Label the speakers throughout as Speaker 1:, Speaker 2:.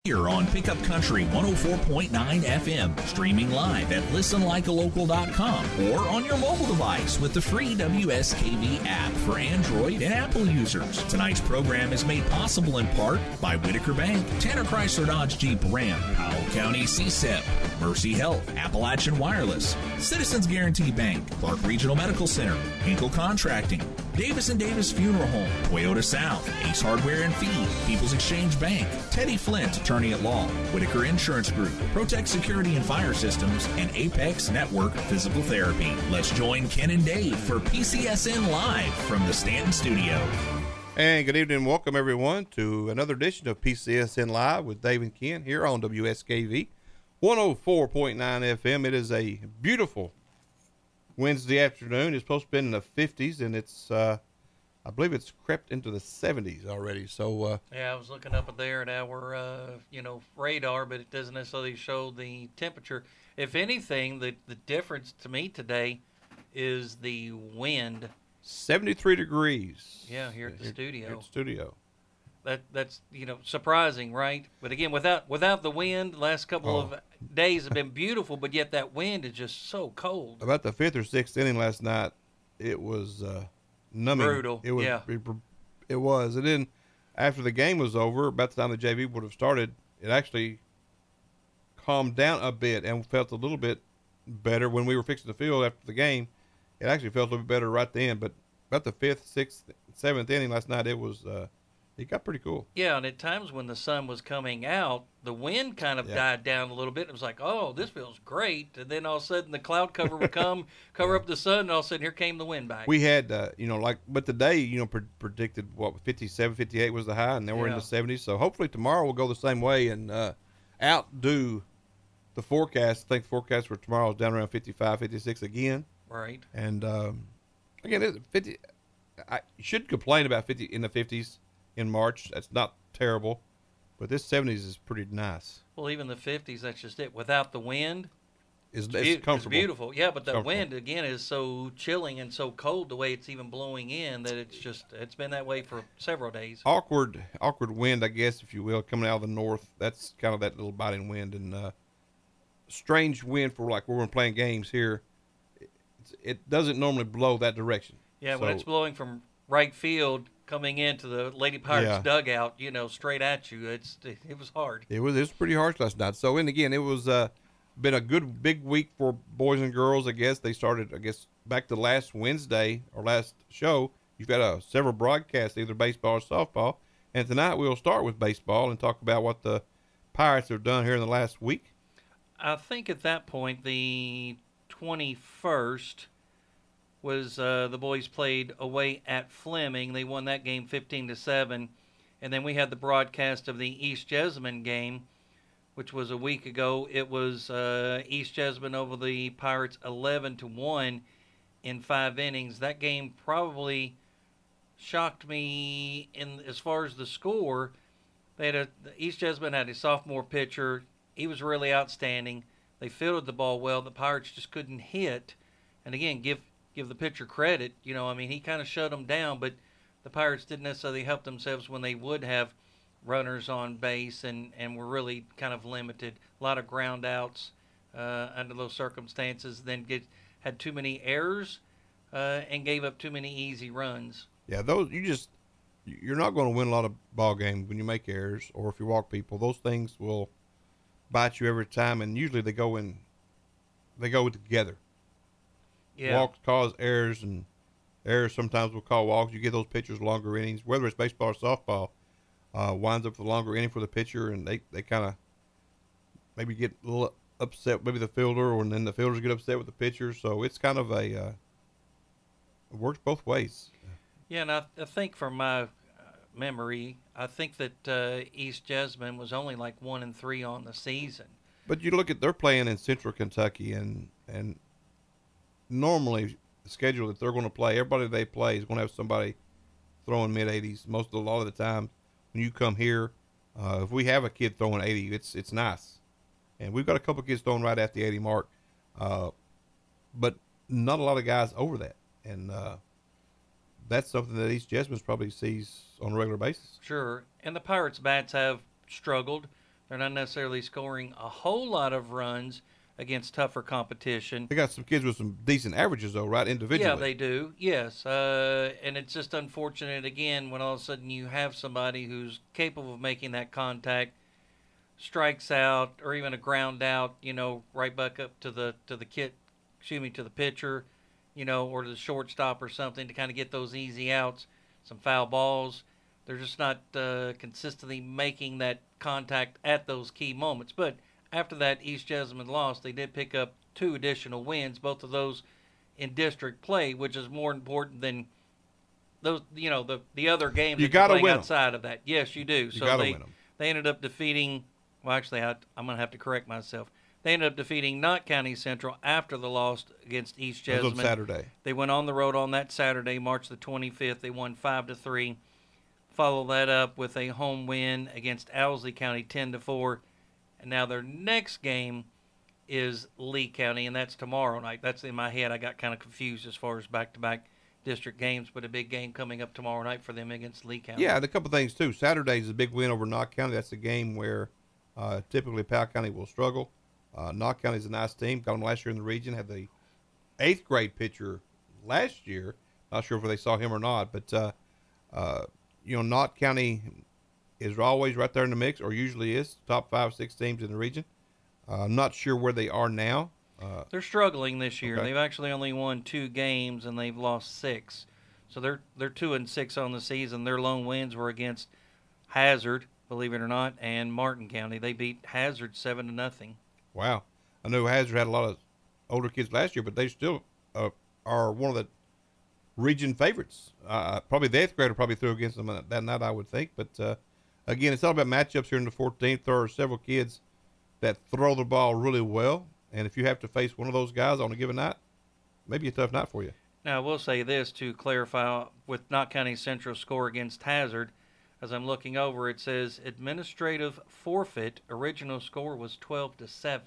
Speaker 1: Here on Pickup Country 104.9 FM, streaming live at listenlikealocal.com or on your mobile device with the free WSKV app for Android and Apple users. Tonight's program is made possible in part by Whitaker Bank, Tanner Chrysler Dodge Jeep Ram, Powell County CSEP, Mercy Health, Appalachian Wireless, Citizens Guarantee Bank, Clark Regional Medical Center, Hinkle Contracting, Davis & Davis Funeral Home, Toyota South, Ace Hardware and Feed, People's Exchange Bank, Teddy Flint, Attorney at Law, Whitaker Insurance Group, Protect Security and Fire Systems, and Apex Network Physical Therapy. Let's join Ken and Dave for PCSN Live from the Stanton Studio.
Speaker 2: And good evening and welcome everyone to another edition of PCSN Live with Dave and Ken here on WSKV 104.9 FM. It is a beautiful Wednesday afternoon. It's supposed to be in the 50s, and it's, I believe it's crept into the 70s already. So,
Speaker 3: yeah, I was looking up there at our, radar, but it doesn't necessarily show the temperature. If anything, the difference to me today is the wind.
Speaker 2: 73 degrees.
Speaker 3: Yeah, here at the studio.
Speaker 2: Here at the studio.
Speaker 3: That's surprising, right? But again, without the wind, the last couple of days have been beautiful, but yet that wind is just so cold.
Speaker 2: About the fifth or sixth inning last night, it was numbing.
Speaker 3: Brutal.
Speaker 2: It was,
Speaker 3: yeah.
Speaker 2: It was. And then after the game was over, about the time the JV would have started, it actually calmed down a bit and felt a little bit better when we were fixing the field after the game. It actually felt a little bit better right then. But about the fifth, sixth, seventh inning last night, it was it got pretty cool.
Speaker 3: Yeah, and at times when the sun was coming out, the wind kind of died down a little bit. It was like, oh, this feels great. And then all of a sudden the cloud cover would cover up the sun, and all of a sudden here came the wind back.
Speaker 2: We had, but today, predicted, 57, 58 was the high, and then we're in the 70s. So hopefully tomorrow will go the same way and outdo the forecast. I think the forecast for tomorrow is down around 55, 56 again.
Speaker 3: Right.
Speaker 2: And, again, 50. You shouldn't complain about 50 in the 50s. In March, that's not terrible, but this 70s is pretty nice.
Speaker 3: Well, even the 50s, that's just it. Without the wind,
Speaker 2: it's comfortable.
Speaker 3: It's beautiful. Yeah, but the wind, again, is so chilling and so cold the way it's even blowing in that it's been that way for several days.
Speaker 2: Awkward wind, I guess, if you will, coming out of the north. That's kind of that little biting wind, and strange wind for like where we're playing games here. It doesn't normally blow that direction.
Speaker 3: Yeah, when it's blowing from right field coming into the Lady Pirates dugout, straight at you, it was hard.
Speaker 2: It was pretty harsh last night. So, and again, it was been a good big week for boys and girls. I guess they started. Back to last Wednesday or last show, you've got several broadcasts, either baseball or softball. And tonight we'll start with baseball and talk about what the Pirates have done here in the last week.
Speaker 3: I think at that point, the 21st. Was the boys played away at Fleming. They won that game 15-7. And then we had the broadcast of the East Jessamine game, which was a week ago. It was East Jessamine over the Pirates 11-1 in 5 innings. That game probably shocked me as far as the score. East Jessamine had a sophomore pitcher. He was really outstanding. They fielded the ball well. The Pirates just couldn't hit. And again, give the pitcher credit. He kind of shut them down, but the Pirates didn't necessarily help themselves when they would have runners on base and were really kind of limited. A lot of ground outs under those circumstances. Then had too many errors and gave up too many easy runs.
Speaker 2: Yeah, you're not going to win a lot of ball games when you make errors or if you walk people. Those things will bite you every time, and usually they go together.
Speaker 3: Yeah.
Speaker 2: Walks cause errors, and errors sometimes will call walks. You give those pitchers longer innings, whether it's baseball or softball, winds up with a longer inning for the pitcher, and they kind of maybe get a little upset, maybe the fielder, and then the fielders get upset with the pitcher. So it's kind of it works both ways.
Speaker 3: Yeah, and I think from my memory, I think that East Jessamine was only like 1-3 on the season.
Speaker 2: But you look at they're playing in Central Kentucky, and normally the schedule that they're going to play, everybody they play is going to have somebody throwing mid-80s. A lot of the time when you come here, if we have a kid throwing 80, it's nice. And we've got a couple kids throwing right at the 80 mark, but not a lot of guys over that. And that's something that East Jessamine probably sees on a regular basis.
Speaker 3: Sure. And the Pirates' bats have struggled. They're not necessarily scoring a whole lot of runs against tougher competition.
Speaker 2: They got some kids with some decent averages, though, right? Individually.
Speaker 3: Yeah, they do. Yes, and it's just unfortunate again when all of a sudden you have somebody who's capable of making that contact, strikes out, or even a ground out. Right back up to the to the pitcher, or to the shortstop or something to kind of get those easy outs, some foul balls. They're just not consistently making that contact at those key moments. But after that East Jessamine loss, they did pick up 2 additional wins, both of those in district play, which is more important than those. The other games
Speaker 2: You
Speaker 3: that you're
Speaker 2: gotta
Speaker 3: playing
Speaker 2: win 'em.
Speaker 3: outside of that. Yes, you do.
Speaker 2: You
Speaker 3: So
Speaker 2: gotta
Speaker 3: they
Speaker 2: win 'em.
Speaker 3: they ended up defeating. Well, actually, I'm going to have to correct myself. They ended up defeating Knott County Central after the loss against East
Speaker 2: That was
Speaker 3: Jessamine.
Speaker 2: on Saturday.
Speaker 3: They went on the road on that Saturday, March the 25th. They won 5-3. Follow that up with a home win against Owsley County 10-4. And now their next game is Lee County, and that's tomorrow night. That's in my head. I got kind of confused as far as back-to-back district games, but a big game coming up tomorrow night for them against Lee County.
Speaker 2: Yeah, and a couple things, too. Saturday's a big win over Knott County. That's a game where typically Powell County will struggle. Knott County's a nice team. Got them last year in the region. Had the 8th grade pitcher last year. Not sure if they saw him or not, but Knott County is always right there in the mix, or usually is, top 5, 6 teams in the region. I'm not sure where they are now.
Speaker 3: They're struggling this year.
Speaker 2: Okay.
Speaker 3: They've actually only won 2 games, and they've lost 6. So they're 2-6 on the season. Their lone wins were against Hazard, believe it or not, and Martin County. They beat Hazard 7-0.
Speaker 2: Wow. I know Hazard had a lot of older kids last year, but they still are one of the region favorites. Probably the 8th grader probably threw against them that night, I would think. But, again, it's all about matchups here in the 14th. There are several kids that throw the ball really well, and if you have to face one of those guys on a given night, maybe a tough night for you.
Speaker 3: Now, I will say this to clarify with Knott County Central score against Hazard. As I'm looking over, it says administrative forfeit. Original score was 12-7.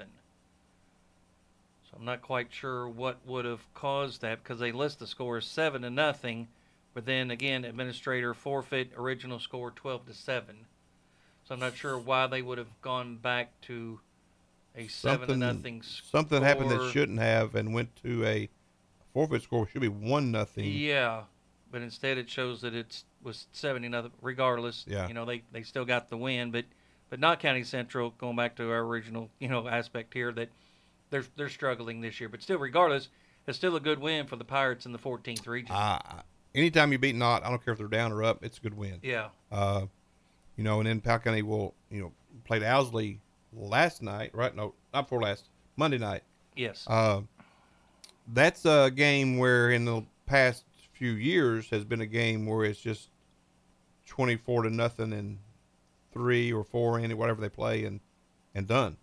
Speaker 3: So I'm not quite sure what would have caused that because they list the score as 7-0, but then again, administrator forfeit. Original score 12-7. So I'm not sure why they would have gone back to a 7-0 score.
Speaker 2: Something happened that shouldn't have and went to a forfeit score. Should be 1-0.
Speaker 3: Yeah, but instead it shows that it was 70-0. Regardless,
Speaker 2: Yeah.
Speaker 3: They still got the win. But Knott County Central, going back to our original aspect here, that they're struggling this year. But still, regardless, it's still a good win for the Pirates in the 14th region.
Speaker 2: Anytime you beat Knott, I don't care if they're down or up, it's a good win.
Speaker 3: Yeah.
Speaker 2: And then Powell County will, played Owsley last night, right? No, not before last, Monday night.
Speaker 3: Yes.
Speaker 2: That's a game where in the past few years has been a game where it's just 24-0 and 3 or 4 in it, whatever they play, and done.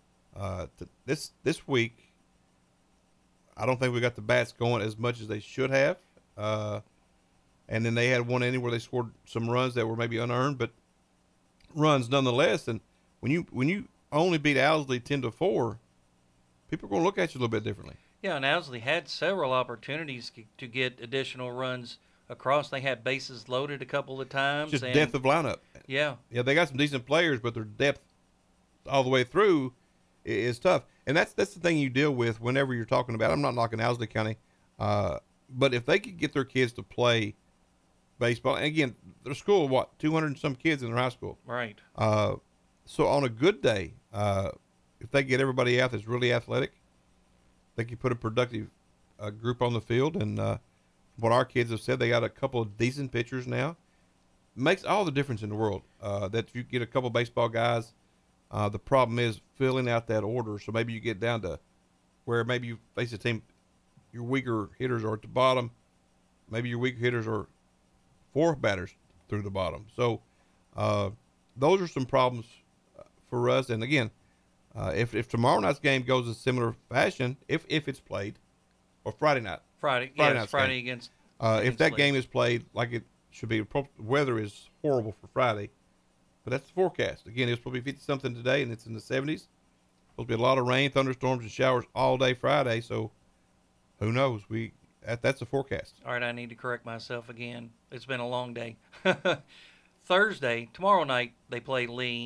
Speaker 2: This week, I don't think we got the bats going as much as they should have. And then they had one inning where they scored some runs that were maybe unearned, but runs nonetheless. And when you only beat Owsley 10-4, people are going to look at you a little bit differently.
Speaker 3: Yeah, and Owsley had several opportunities to get additional runs across. They had bases loaded a couple of times.
Speaker 2: Just depth of lineup.
Speaker 3: Yeah.
Speaker 2: Yeah, they got some decent players, but their depth all the way through is tough. And that's the thing you deal with whenever you're talking about. I'm not knocking Owsley County, but if they could get their kids to play baseball, and again, their school, 200 and some kids in their high school.
Speaker 3: Right.
Speaker 2: So on a good day, if they get everybody out that's really athletic, they can put a productive group on the field. And what our kids have said, they got a couple of decent pitchers now. Makes all the difference in the world. That if you get a couple of baseball guys, the problem is filling out that order. So maybe you get down to where maybe you face a team, your weaker hitters are at the bottom. Maybe your weaker hitters are 4 batters through the bottom. So those are some problems for us. And again, if tomorrow night's game goes in similar fashion, if it's played, or Friday night.
Speaker 3: Friday against
Speaker 2: if that
Speaker 3: Lee.
Speaker 2: game is played like it should be, weather is horrible for Friday, but that's the forecast. Again, it's supposed to be 50-something today, and it's in the 70s. Supposed to be a lot of rain, thunderstorms, and showers all day Friday, so who knows? That's the forecast.
Speaker 3: All right, I need to correct myself again. It's been a long day. Thursday, tomorrow night, they play Lee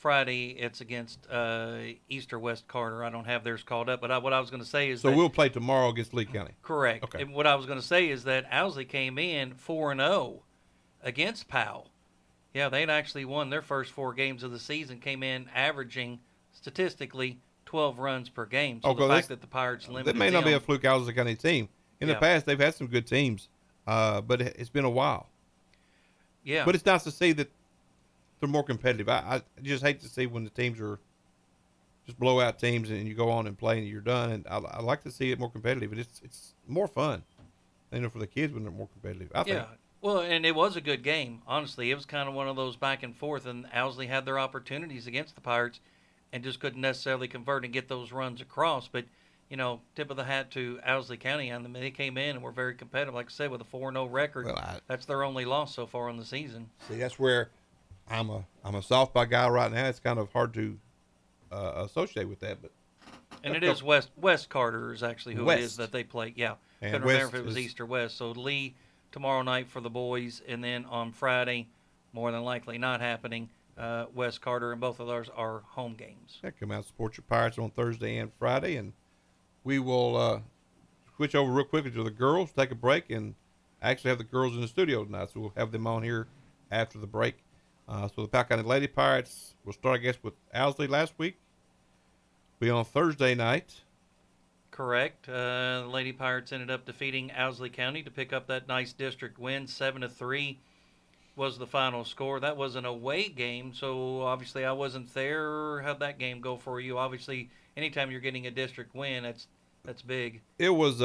Speaker 3: Friday it's against East or West Carter. I don't have theirs called up, but what I was going to say is
Speaker 2: So
Speaker 3: that
Speaker 2: we'll play tomorrow against Lee County.
Speaker 3: correct.
Speaker 2: Okay.
Speaker 3: And what I was going to say is that Owsley came in 4-0 against Powell. Yeah, they'd actually won their first 4 games of the season. Came in averaging statistically 12 runs per game. So the fact that the Pirates limited
Speaker 2: that may not be a
Speaker 3: them,
Speaker 2: fluke Owsley County team. In the
Speaker 3: Yeah.
Speaker 2: past, they've had some good teams, but it's been a while.
Speaker 3: yeah,
Speaker 2: But it's nice to see that they're more competitive. I just hate to see when the teams are just blowout teams and you go on and play and you're done. And I like to see it more competitive. And it's more fun, for the kids when they're more competitive. I think.
Speaker 3: yeah. Well, and it was a good game. Honestly, it was kind of one of those back and forth, and Owsley had their opportunities against the Pirates, and just couldn't necessarily convert and get those runs across. But tip of the hat to Owsley County on them. They came in and were very competitive. Like I said, with a 4-0 record, that's their only loss so far in the season.
Speaker 2: See, that's where I'm a softball guy right now. It's kind of hard to associate with that, but
Speaker 3: And it is West Carter is actually who it is
Speaker 2: West.
Speaker 3: that they play. Yeah,
Speaker 2: And
Speaker 3: couldn't
Speaker 2: West
Speaker 3: remember if it was
Speaker 2: is-
Speaker 3: East or West. So Lee tomorrow night for the boys, and then on Friday, more than likely not happening. West Carter, and both of those are home games.
Speaker 2: come out and support your Pirates on Thursday and Friday, and we will switch over real quickly to the girls, take a break, and actually have the girls in the studio tonight. So we'll have them on here after the break. So the Powell County Lady Pirates will start, I guess, with Owsley last week. Be on Thursday night.
Speaker 3: Correct. The Lady Pirates ended up defeating Owsley County to pick up that nice district win. 7-3 was the final score. That was an away game, so obviously I wasn't there. How'd that game go for you? Obviously, anytime you're getting a district win, that's big.
Speaker 2: It was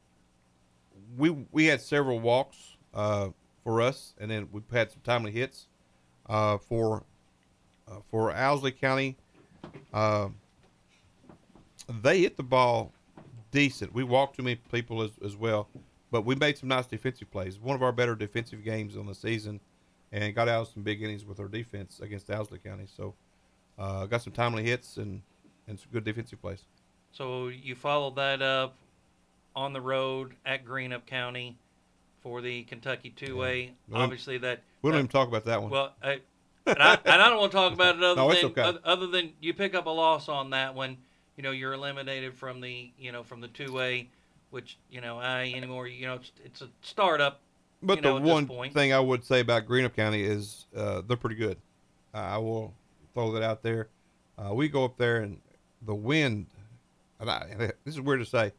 Speaker 2: we had several walks for us, and then we had some timely hits for Owsley County. They hit the ball decent. We walked too many people as well, but we made some nice defensive plays. One of our better defensive games on the season, and got out of some big innings with our defense against Owsley County. So got some timely hits and some good defensive plays.
Speaker 3: So you followed that up on the road at Greenup County for the Kentucky 2A.
Speaker 2: Yeah.
Speaker 3: Obviously,
Speaker 2: We don't even talk about that one.
Speaker 3: Well, and I don't want to talk about it
Speaker 2: No, it's okay.
Speaker 3: other than you pick up a loss on that one. You're eliminated from the 2A, which anymore. It's a startup.
Speaker 2: But the
Speaker 3: at
Speaker 2: one
Speaker 3: this point.
Speaker 2: thing I would say about Greenup County is they're pretty good. I will throw that out there. We go up there and the wind. And this is weird to say.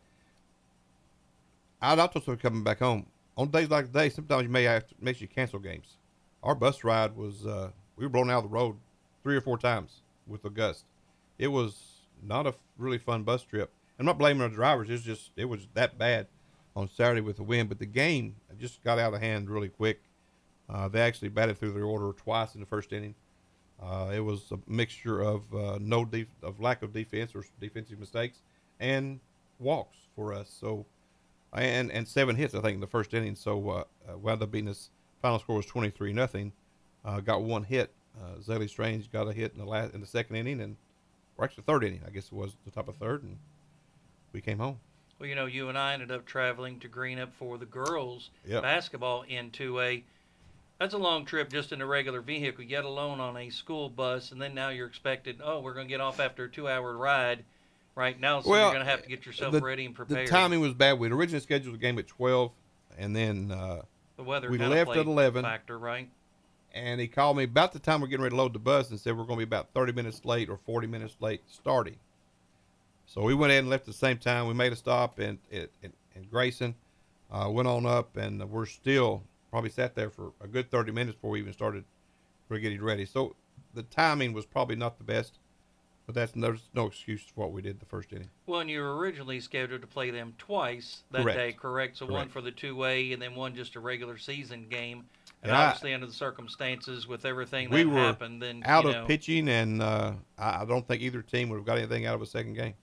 Speaker 2: I'd also start coming back home on days like today. Sometimes you may have to make you cancel games. Our bus ride was we were blown out of the road 3 or 4 times with the gust. It was not a really fun bus trip. I'm not blaming our drivers. It was that bad on Saturday with the wind. But the game just got out of hand really quick. They actually batted through their order twice in the first inning. It was a mixture of lack of defense or defensive mistakes and walks for us. So, and 7 hits I think in the first inning. So wound up being this final score was 23-0. Got 1 hit. Zaylee Strange got a hit in the second inning, and or actually third inning I guess it was the top of third, and we came home.
Speaker 3: Well, you and I ended up traveling to Greenup for the girls
Speaker 2: Yep.
Speaker 3: basketball in 2A. That's a long trip just in a regular vehicle, yet alone on a school bus. And then now you're expected, we're going to get off after a 2-hour ride right now, so you're going to have to get yourself ready and prepared.
Speaker 2: The timing was bad. We'd originally scheduled the game at 12, and then
Speaker 3: the weather
Speaker 2: we
Speaker 3: kinda
Speaker 2: left
Speaker 3: played
Speaker 2: at 11.
Speaker 3: factor, right?
Speaker 2: And he called me about the time we're getting ready to load the bus and said we're going to be about 30 minutes late or 40 minutes late starting. So we went ahead and left at the same time. We made a stop in Grayson, went on up, and we're still probably sat there for a good 30 minutes before we even started getting ready. So the timing was probably not the best, but there's no excuse for what we did the first inning.
Speaker 3: Well, and you were originally scheduled to play them twice that
Speaker 2: Correct.
Speaker 3: day, correct? So one
Speaker 2: Correct.
Speaker 3: for the 2A and then one just a regular season game. And
Speaker 2: And
Speaker 3: obviously, under the circumstances with everything
Speaker 2: we
Speaker 3: that
Speaker 2: were
Speaker 3: happened, then
Speaker 2: out of pitching, and I don't think either team would have got anything out of a second game.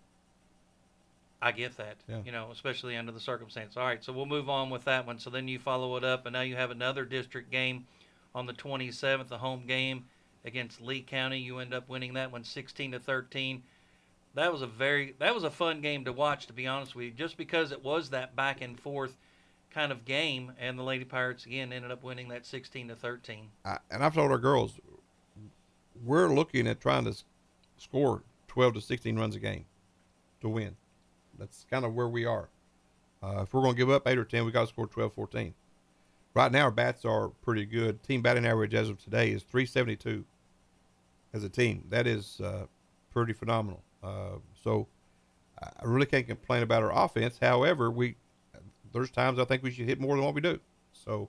Speaker 3: I get that,
Speaker 2: Yeah.
Speaker 3: especially under the circumstance. All right, so we'll move on with that one. So then you follow it up, and now you have another district game on the 27th, a home game against Lee County. You end up winning that one 16-13. That was a fun game to watch, to be honest with you, just because it was that back and forth kind of game, and the Lady Pirates again ended up winning that 16-13.
Speaker 2: And I've told our girls, we're looking at trying to score 12 to 16 runs a game to win. That's kind of where we are. If we're going to give up 8 or 10, we got to score 12, 14. Right now, our bats are pretty good. Team batting average as of today is 372 as a team. That is pretty phenomenal. So I really can't complain about our offense. However, there's times I think we should hit more than what we do. So,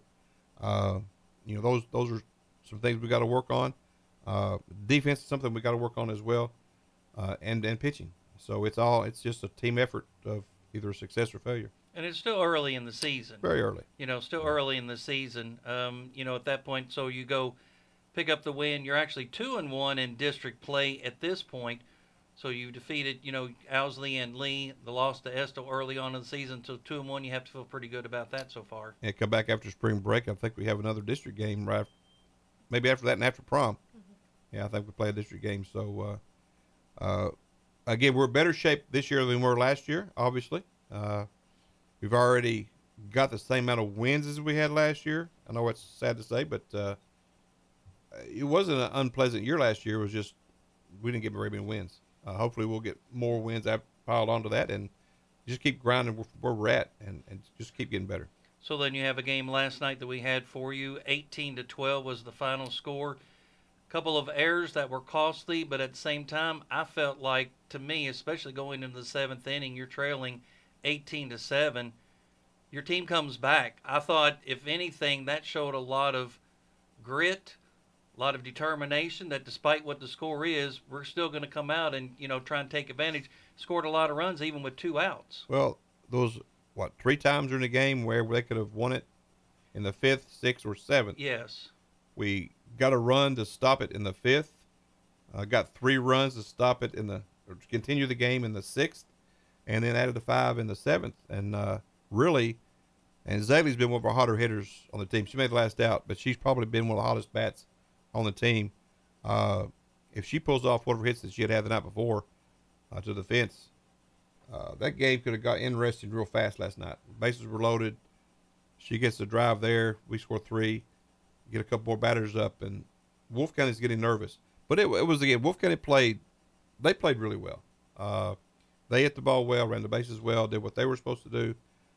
Speaker 2: those are some things we got to work on. Defense is something we got to work on as well, and pitching. So it's just a team effort of either success or failure.
Speaker 3: And it's still early in the season.
Speaker 2: Very early.
Speaker 3: Still early in the season. At that point, so you go pick up the win. You're actually 2-1 in district play at this point. So you defeated, Owsley and Lee. The loss to Estill early on in the season. So 2-1, you have to feel pretty good about that so far.
Speaker 2: Yeah, come back after spring break. I think we have another district game right, maybe after that and after prom. Mm-hmm. Yeah, I think we play a district game. So again, we're in better shape this year than we were last year. Obviously, we've already got the same amount of wins as we had last year. I know it's sad to say, but it wasn't an unpleasant year last year. It was just we didn't get very many wins. Hopefully we'll get more wins piled onto that and just keep grinding where we're at and just keep getting better.
Speaker 3: So then you have a game last night that we had for you. 18-12 was the final score. A couple of errors that were costly, but at the same time, I felt like, to me, especially going into the seventh inning, you're trailing 18-7. Your team comes back. I thought, if anything, that showed a lot of grit, a lot of determination, that despite what the score is, we're still going to come out and, try and take advantage. Scored a lot of runs even with 2 outs.
Speaker 2: Well, those, 3 times during the game where they could have won it in the 5th, 6th, or 7th.
Speaker 3: Yes.
Speaker 2: We got a run to stop it in the 5th. Got 3 runs to stop it or to continue the game in the 6th, and then added the 5 in the 7th. And really, and Zaley's been one of our hotter hitters on the team. She made the last out, but she's probably been one of the hottest bats on the team. If she pulls off whatever hits that she had the night before to the fence, that game could have got interesting real fast last night. Bases were loaded. She gets the drive there. We score 3, get a couple more batters up, and Wolf County's getting nervous. But it was, again, Wolf County played really well. They hit the ball well, ran the bases well, did what they were supposed to do.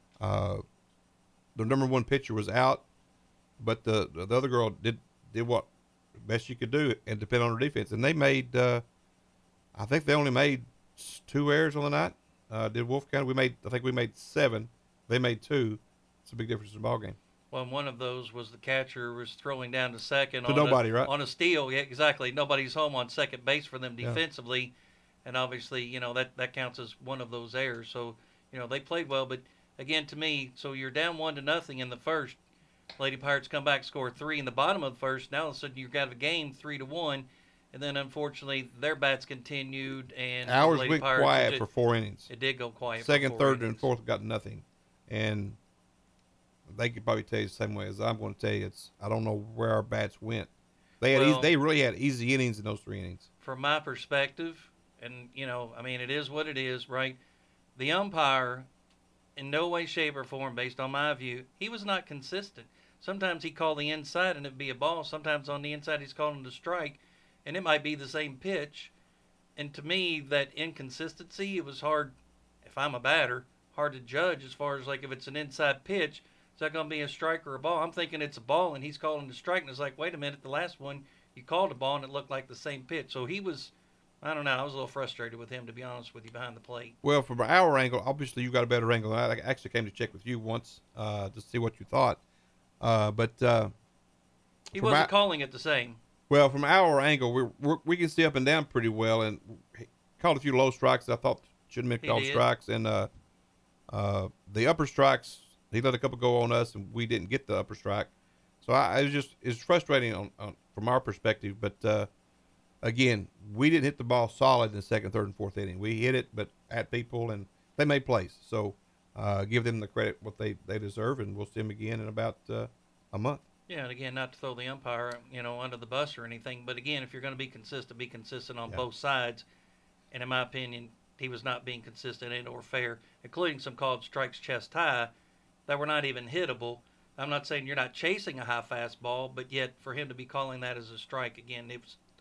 Speaker 2: The number 1 pitcher was out, but the other girl did what best she could do and depend on her defense. And they made, I think they only made 2 errors on the night. Did Wolf County? I think we made 7. They made 2. It's a big difference in the ball game.
Speaker 3: Well, one of those was the catcher was throwing down to second
Speaker 2: right?
Speaker 3: On a steal. Yeah, exactly. Nobody's home on second base for them defensively. Yeah. And obviously, that counts as one of those errors. So, they played well. But, again, to me, so you're down 1-0 in the first. Lady Pirates come back, score 3 in the bottom of the first. Now all of a sudden you've got a game 3-1. And then, unfortunately, their bats continued. And
Speaker 2: ours
Speaker 3: Lady
Speaker 2: went
Speaker 3: Pirates
Speaker 2: quiet for 4 innings.
Speaker 3: It did go quiet.
Speaker 2: Second,
Speaker 3: for 4
Speaker 2: third,
Speaker 3: innings.
Speaker 2: and fourth got nothing. And they could probably tell you the same way as I'm going to tell you. I don't know where our bats went. They really had easy innings in those 3 innings.
Speaker 3: From my perspective, and, it is what it is, right? The umpire, in no way, shape, or form, based on my view, he was not consistent. Sometimes he called the inside and it'd be a ball. Sometimes on the inside he's calling the strike, and it might be the same pitch. And to me, that inconsistency, it was hard, if I'm a batter, hard to judge as far as, like, if it's an inside pitch, is that going to be a strike or a ball? I'm thinking it's a ball, and he's calling the strike, and it's like, wait a minute, the last one, you called a ball, and it looked like the same pitch. So he was, I don't know, I was a little frustrated with him, to be honest with you, behind the plate.
Speaker 2: Well, from our angle, obviously you got a better angle. I actually came to check with you once to see what you thought. But
Speaker 3: he wasn't calling it the same.
Speaker 2: Well, from our angle, we can see up and down pretty well, and he called a few low strikes that I thought shouldn't have been called strikes, and the upper strikes, he let a couple go on us, and we didn't get the upper strike. So it's frustrating on from our perspective. But again, we didn't hit the ball solid in the second, third, and fourth inning. We hit it, but at people, and they made plays. So give them the credit what they deserve, and we'll see them again in about a month.
Speaker 3: Yeah, and again, not to throw the umpire, under the bus or anything, but again, if you're going to be consistent on both sides. And in my opinion, he was not being consistent and or fair, including some called strikes chest high that were not even hittable. I'm not saying you're not chasing a high fastball, but yet for him to be calling that as a strike, again,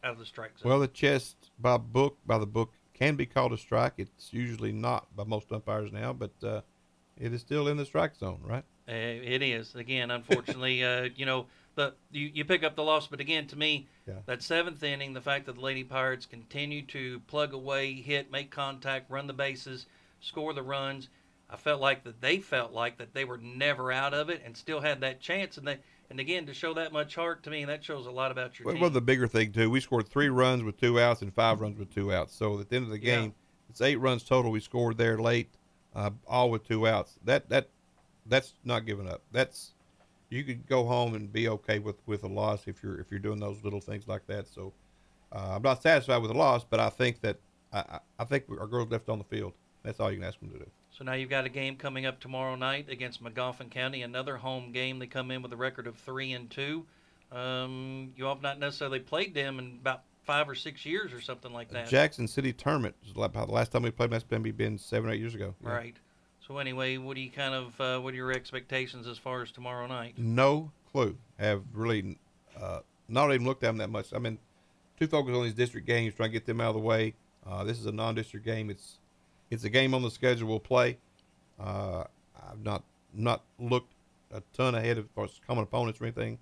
Speaker 3: out of the strike zone.
Speaker 2: Well, the chest by the book can be called a strike. It's usually not by most umpires now, but it is still in the strike zone, right?
Speaker 3: It is. Again, unfortunately, you pick up the loss, but again, to me,
Speaker 2: Yeah.
Speaker 3: that seventh inning, the fact that the Lady Pirates continue to plug away, hit, make contact, run the bases, score the runs, I felt like that they were never out of it and still had that chance. And again, to show that much heart, to me, that shows a lot about your team.
Speaker 2: Well, the bigger thing too, we scored 3 runs with 2 outs and 5 runs with 2 outs. So at the end of the game, it's 8 runs total we scored there late, all with 2 outs. That's not giving up. You could go home and be okay with a loss if you're doing those little things like that. So I'm not satisfied with the loss, but I think that I think our girls left on the field. That's all you can ask them to do.
Speaker 3: So now you've got a game coming up tomorrow night against Magoffin County, another home game. They come in with a record of 3-2. You all have not necessarily played them in about 5 or 6 years or something like that.
Speaker 2: Jackson City Tournament is about the last time we played. That's been 7 or 8 years ago. Yeah.
Speaker 3: Right. So anyway, what are your expectations as far as tomorrow night?
Speaker 2: No clue. Have really not even looked at them that much. I mean, too focused on these district games, trying to get them out of the way. This is a non-district game. It's a game on the schedule we'll play. I've not looked a ton ahead of common opponents or anything.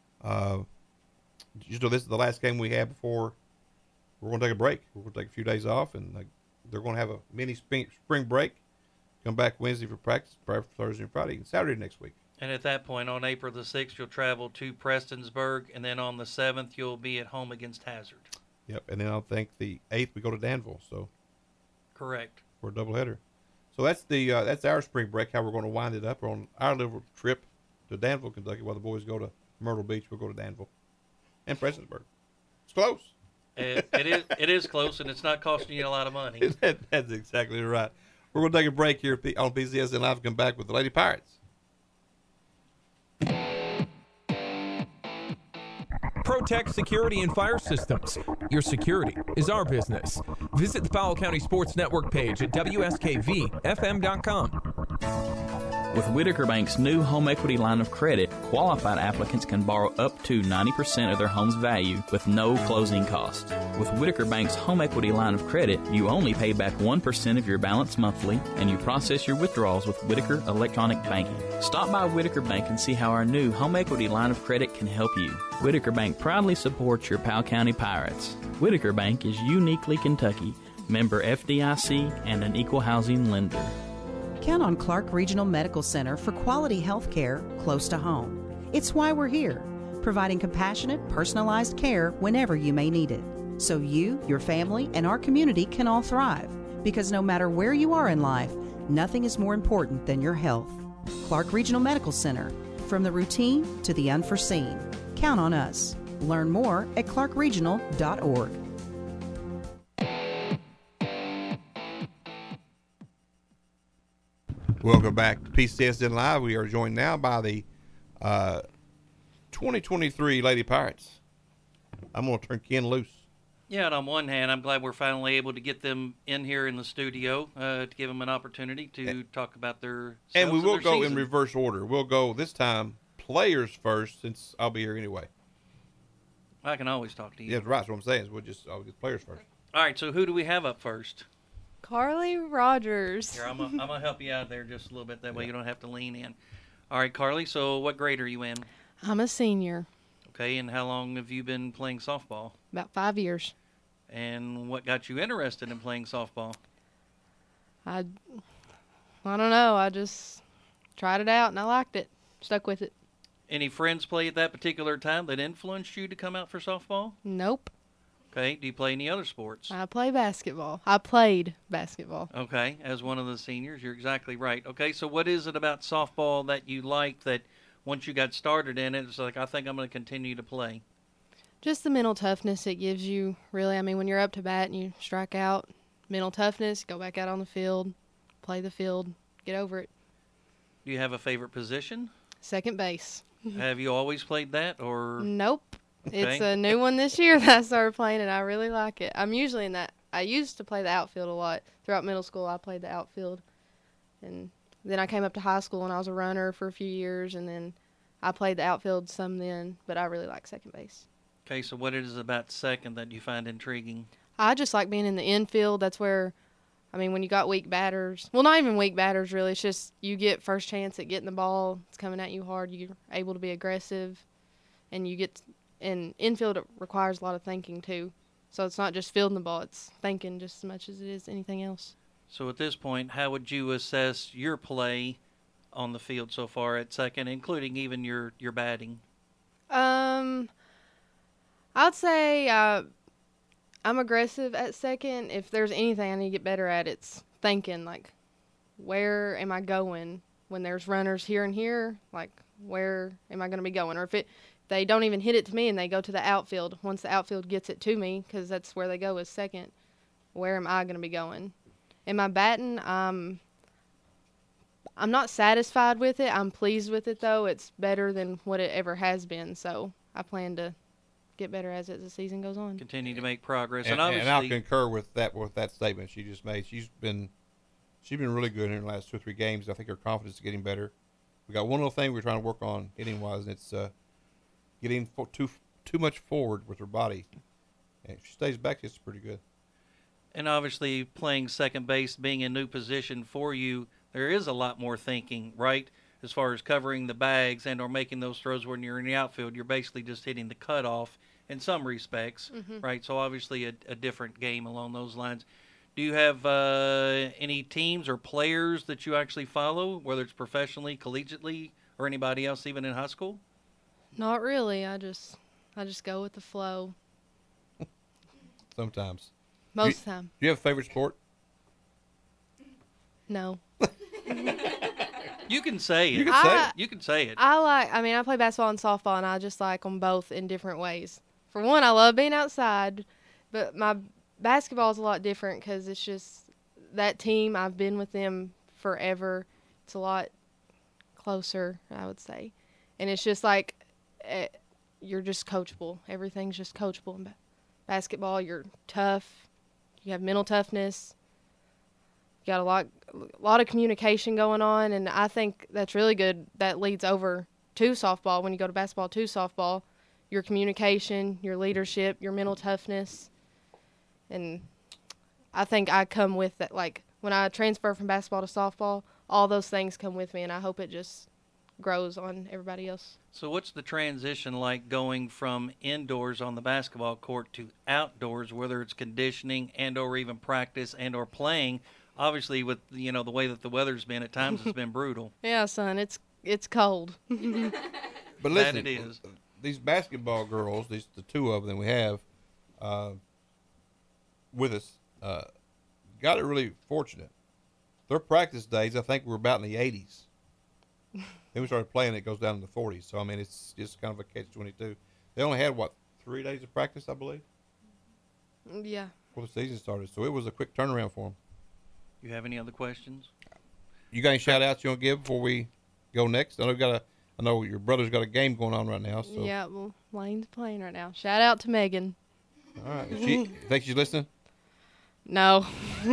Speaker 2: This is the last game we have before we're going to take a break. We're going to take a few days off, and they're going to have a mini spring break. Come back Wednesday for practice, prepare for Thursday and Friday, and Saturday next week.
Speaker 3: And at that point, on April the 6th, you'll travel to Prestonsburg, and then on the 7th, you'll be at home against Hazard.
Speaker 2: Yep, and then I think the 8th we go to Danville. So
Speaker 3: correct.
Speaker 2: For a doubleheader. So that's our spring break. How we're going to wind it up. We're on our little trip to Danville, Kentucky, while the boys go to Myrtle Beach. We'll go to Danville and Prestonsburg. It's close.
Speaker 3: It is close, and it's not costing you a lot of money.
Speaker 2: That's exactly right. We're going to take a break here on PCSN Live and come back with the Lady Pirates.
Speaker 4: Protect Security and Fire Systems. Your security is our business. Visit the Powell County Sports Network page at WSKVFM.com.
Speaker 5: With Whitaker Bank's new home equity line of credit, qualified applicants can borrow up to 90% of their home's value with no closing cost. With Whitaker Bank's home equity line of credit, you only pay back 1% of your balance monthly, and you process your withdrawals with Whitaker Electronic Banking. Stop by Whitaker Bank and see how our new home equity line of credit can help you. Whitaker Bank proudly supports your Powell County Pirates. Whitaker Bank is uniquely Kentucky, member FDIC, and an equal housing lender.
Speaker 6: Count on Clark Regional Medical Center for quality health care close to home. It's why we're here, providing compassionate, personalized care whenever you may need it. So you, your family, and our community can all thrive. Because no matter where you are in life, nothing is more important than your health. Clark Regional Medical Center, from the routine to the unforeseen. Count on us. Learn more at clarkregional.org.
Speaker 2: Welcome back to PCSN Live. We are joined now by the 2023 Lady Pirates. I'm going to turn Ken loose.
Speaker 3: Yeah, and on one hand, I'm glad we're finally able to get them in here in the studio to give them an opportunity to talk about their
Speaker 2: And we will go
Speaker 3: season.
Speaker 2: in reverse order. We'll go this time players first, since I'll be here anyway.
Speaker 3: I can always talk to you.
Speaker 2: Yeah, right. That's what I'm saying. I'll get players first.
Speaker 3: All right, so who do we have up first?
Speaker 7: Carly Rogers.
Speaker 3: Here, I'm gonna help you out there just a little bit. That way you don't have to lean in. All right, Carly. So what grade are you in?
Speaker 7: I'm a senior.
Speaker 3: Okay, and how long have you been playing softball?
Speaker 7: About 5 years.
Speaker 3: And what got you interested in playing softball?
Speaker 7: I don't know. I just tried it out and I liked it. Stuck with it.
Speaker 3: Any friends play at that particular time that influenced you to come out for softball?
Speaker 7: Nope.
Speaker 3: Okay. Do you play any other sports?
Speaker 7: I play basketball. I played basketball.
Speaker 3: Okay. As one of the seniors, you're exactly right. Okay. So what is it about softball that you like that once you got started in it, it's like, I think I'm going to continue to play?
Speaker 7: Just the mental toughness it gives you, really. I mean, when you're up to bat and you strike out, mental toughness, go back out on the field, play the field, get over it.
Speaker 3: Do you have a favorite position?
Speaker 7: Second base.
Speaker 3: Have you always played that, or?
Speaker 7: Nope.
Speaker 3: Okay.
Speaker 7: It's a new one this year that I started playing, and I really like it. I'm usually in that. I used to play the outfield a lot. Throughout middle school, I played the outfield. And then I came up to high school, and I was a runner for a few years, and then I played the outfield some then, but I really like second base.
Speaker 3: Okay, so what is it about second that you find intriguing?
Speaker 7: I just like being in the infield. That's where, I mean, when you got weak batters, well, not even weak batters really. It's just you get first chance at getting the ball. It's coming at you hard. You're able to be aggressive, and and infield, it requires a lot of thinking too. So it's not just fielding the ball; it's thinking just as much as it is anything else.
Speaker 3: So at this point, how would you assess your play on the field so far at second, including even your batting?
Speaker 7: I'd say I'm aggressive at second. If there's anything I need to get better at, it's thinking, like, where am I going when there's runners here and here? Like, where am I going to be going? Or if they don't even hit it to me and they go to the outfield, once the outfield gets it to me, because that's where they go is second, where am I going to be going? Am I batting? I'm not satisfied with it. I'm pleased with it, though. It's better than what it ever has been, so I plan to get better as the season goes on.
Speaker 3: Continue to make progress,
Speaker 2: And
Speaker 3: obviously,
Speaker 2: I'll concur with that statement she just made. She's been really good in the last 2 or 3 games. I think her confidence is getting better. We got one little thing we're trying to work on hitting wise, and it's getting too much forward with her body. And if she stays back, it's pretty good.
Speaker 3: and obviously playing second base, being a new position for you, there is a lot more thinking, right? As far as covering the bags and or making those throws when you're in the outfield, you're basically just hitting the cutoff in some respects, right? So obviously a different game along those lines. Do you have any teams or players that you actually follow, whether it's professionally, collegiately, or anybody else even in high school?
Speaker 7: Not really. I just go with the flow
Speaker 2: Sometimes.
Speaker 7: most of the time.
Speaker 2: Do you have a favorite sport?
Speaker 7: No.
Speaker 3: You can say it.
Speaker 2: You can say it.
Speaker 3: You can say it.
Speaker 7: I play basketball and softball, and I just like them both in different ways. For one, I love being outside, but my basketball is a lot different because it's just that team. I've been with them forever. It's a lot closer, I would say. And it's just like you're just coachable. Everything's just coachable. In basketball, you're tough. You have mental toughness. You got a lot of communication going on, and I think that's really good. That leads over to softball. When you go to basketball to softball, your communication, your leadership, your mental toughness, and I think I come with that. Like when I transfer from basketball to softball, all those things come with me, and I hope it just grows on everybody else.
Speaker 3: So what's the transition like going from indoors on the basketball court to outdoors, whether it's conditioning and or even practice and or playing? Obviously, with the way that the weather's been, at times it's been brutal.
Speaker 7: Yeah, son, it's cold.
Speaker 2: But listen,
Speaker 3: That it is.
Speaker 2: These basketball girls, the 2 of them we have with us, got it really fortunate. Their practice days, I think, were about in the 80s. Then we started playing, it goes down in the 40s. So, I mean, it's just kind of a catch-22. They only had, 3 days of practice, I believe,
Speaker 7: Yeah.
Speaker 2: before the season started. So it was a quick turnaround for them.
Speaker 3: You have any other questions?
Speaker 2: You got any shout-outs you want to give before we go next? I know your brother's got a game going on right now. So.
Speaker 7: Yeah, well, Lane's playing right now. Shout out to Megan.
Speaker 2: All right. You think she's listening?
Speaker 7: No.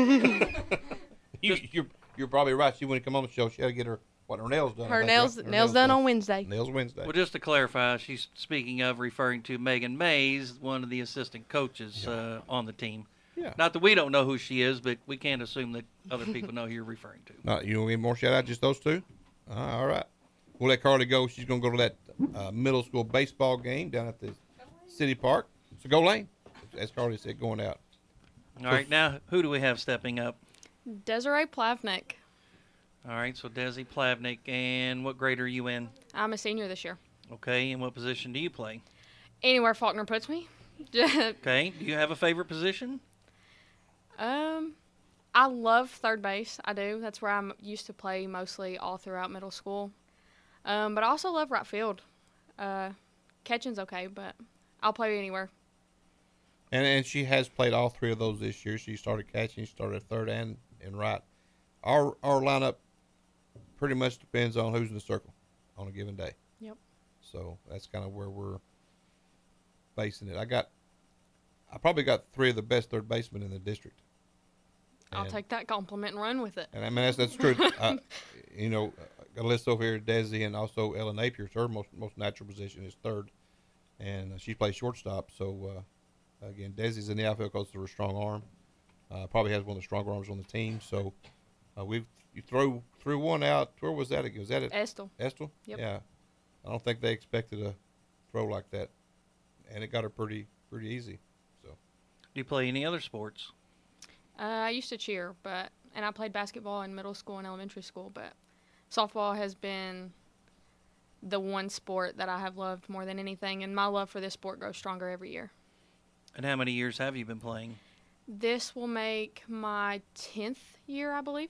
Speaker 2: You're probably right. She wouldn't come on the show. She had to get her nails done.
Speaker 7: Her
Speaker 2: I think,
Speaker 7: nails
Speaker 2: right?
Speaker 7: nails done on Wednesday.
Speaker 2: Nails Wednesday.
Speaker 3: Well, just to clarify, she's speaking of referring to Megan Mays, one of the assistant coaches on the team.
Speaker 2: Yeah.
Speaker 3: Not that we don't know who she is, but we can't assume that other people know who you're referring to.
Speaker 2: You want any more shout out? Just those 2? All right. We'll let Carly go. She's going to go to that middle school baseball game down at the city park. So go Lane, as Carly said, going out.
Speaker 3: All right, now who do we have stepping up?
Speaker 8: Desiree Plavnik.
Speaker 3: All right, so Desi Plavnik, and what grade are you in?
Speaker 8: I'm a senior this year.
Speaker 3: Okay, and what position do you play?
Speaker 8: Anywhere Faulkner puts me.
Speaker 3: Okay, do you have a favorite position?
Speaker 8: I love third base. I do. That's where I used to play mostly all throughout middle school. But I also love right field. Catching's okay, but I'll play anywhere.
Speaker 2: And she has played all 3 of those this year. She started catching. She started at third and right. Our lineup pretty much depends on who's in the circle on a given day.
Speaker 8: Yep.
Speaker 2: So that's kind of where we're basing it. I probably got 3 of the best third basemen in the district.
Speaker 8: I'll take that compliment and run with it.
Speaker 2: And I mean that's true. Got a list over here, Desi, and also Ella Napier's her most natural position is third, and she plays shortstop. So again, Desi's in the outfield because of her strong arm. Probably has one of the stronger arms on the team. So you threw one out. Where was that again? Was that at
Speaker 8: Estill?
Speaker 2: Yep. Yeah. I don't think they expected a throw like that, and it got her pretty easy. So.
Speaker 3: Do you play any other sports?
Speaker 8: I used to cheer, and I played basketball in middle school and elementary school, but softball has been the one sport that I have loved more than anything, and my love for this sport grows stronger every year.
Speaker 3: And how many years have you been playing?
Speaker 8: This will make my 10th year, I believe.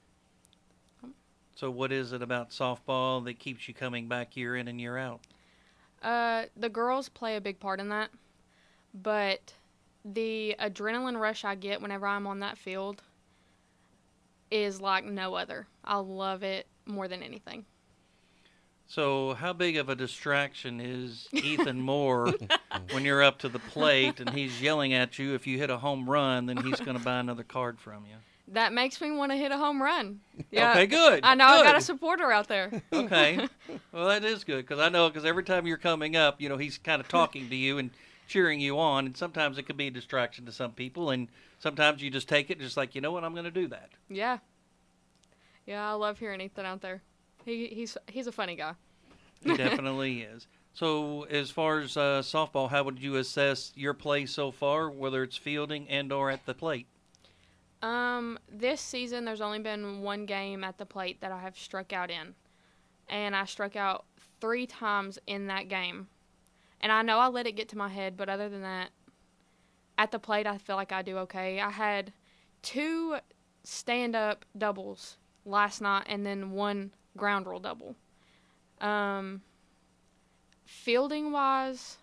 Speaker 3: So what is it about softball that keeps you coming back year in and year out?
Speaker 8: The girls play a big part in that, but the adrenaline rush I get whenever I'm on that field is like no other. I love it more than anything.
Speaker 3: So how big of a distraction is Ethan Moore when you're up to the plate and he's yelling at you? If you hit a home run, then he's going to buy another card from you.
Speaker 8: That makes me want to hit a home run. Yeah.
Speaker 3: Okay, good.
Speaker 8: I know
Speaker 3: good.
Speaker 8: I got a supporter out there.
Speaker 3: Okay. Well, that is good because every time you're coming up, he's kind of talking to you and cheering you on, and sometimes it could be a distraction to some people, and sometimes you just take it just like, you know what, I'm going to do that.
Speaker 8: Yeah. Yeah, I love hearing Ethan out there. He's a funny guy.
Speaker 3: He definitely is. So as far as softball, how would you assess your play so far, whether it's fielding and or at the plate?
Speaker 8: This season there's only been one game at the plate that I have struck out in. And I struck out 3 times in that game. And I know I let it get to my head, but other than that, at the plate I feel like I do okay. I had 2 stand-up doubles last night and then 1 ground rule double. Fielding-wise,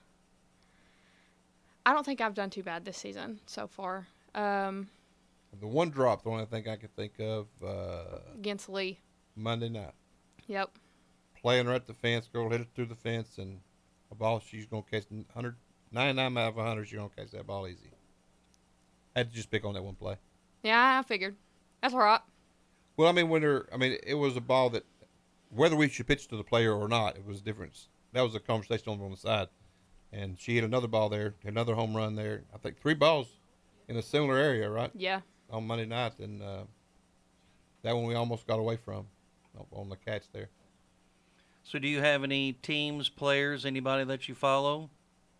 Speaker 8: I don't think I've done too bad this season so far.
Speaker 2: The one drop, the only thing I could think of,
Speaker 8: Against Lee.
Speaker 2: Monday night.
Speaker 8: Yep.
Speaker 2: Playing her at the fence, girl hit it through the fence, and a ball she's going to catch 99 out of 100, she's going to catch that ball easy. I had to just pick on that one play.
Speaker 8: Yeah, I figured. That's all right.
Speaker 2: Well, it was a ball that, whether we should pitch to the player or not, it was different. That was a conversation on the side. And she hit another ball there, another home run there. I think 3 balls in a similar area, right?
Speaker 8: Yeah.
Speaker 2: On Monday night, and that one we almost got away from on the catch there.
Speaker 3: So do you have any teams, players, anybody that you follow?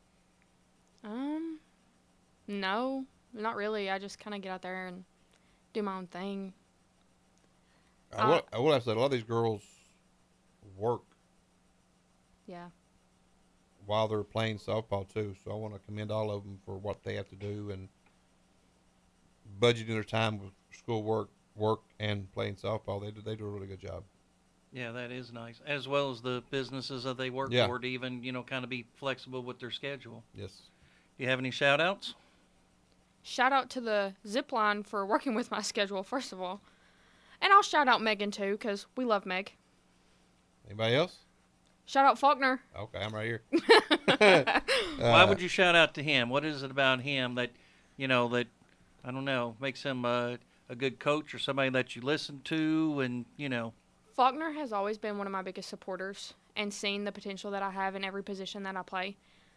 Speaker 8: No, not really. I just kind of get out there and do my own thing.
Speaker 2: I will have to say, a lot of these girls work
Speaker 8: Yeah.
Speaker 2: while they're playing softball too, so I want to commend all of them for what they have to do and budgeting their time with school work and playing softball. They do a really good job.
Speaker 3: Yeah, that is nice. As well as the businesses that they work
Speaker 2: Yeah.
Speaker 3: for to even, kind of be flexible with their schedule.
Speaker 2: Yes.
Speaker 3: Do you have any shout-outs?
Speaker 8: Shout out to the zip line for working with my schedule, first of all. And I'll shout out Megan, too, because we love Meg.
Speaker 2: Anybody else?
Speaker 8: Shout out Faulkner.
Speaker 2: Okay, I'm right here.
Speaker 3: Why would you shout out to him? What is it about him that, that, I don't know, makes him a good coach or somebody that you listen to and,
Speaker 8: Faulkner has always been one of my biggest supporters and seen the potential that I have in every position that I play.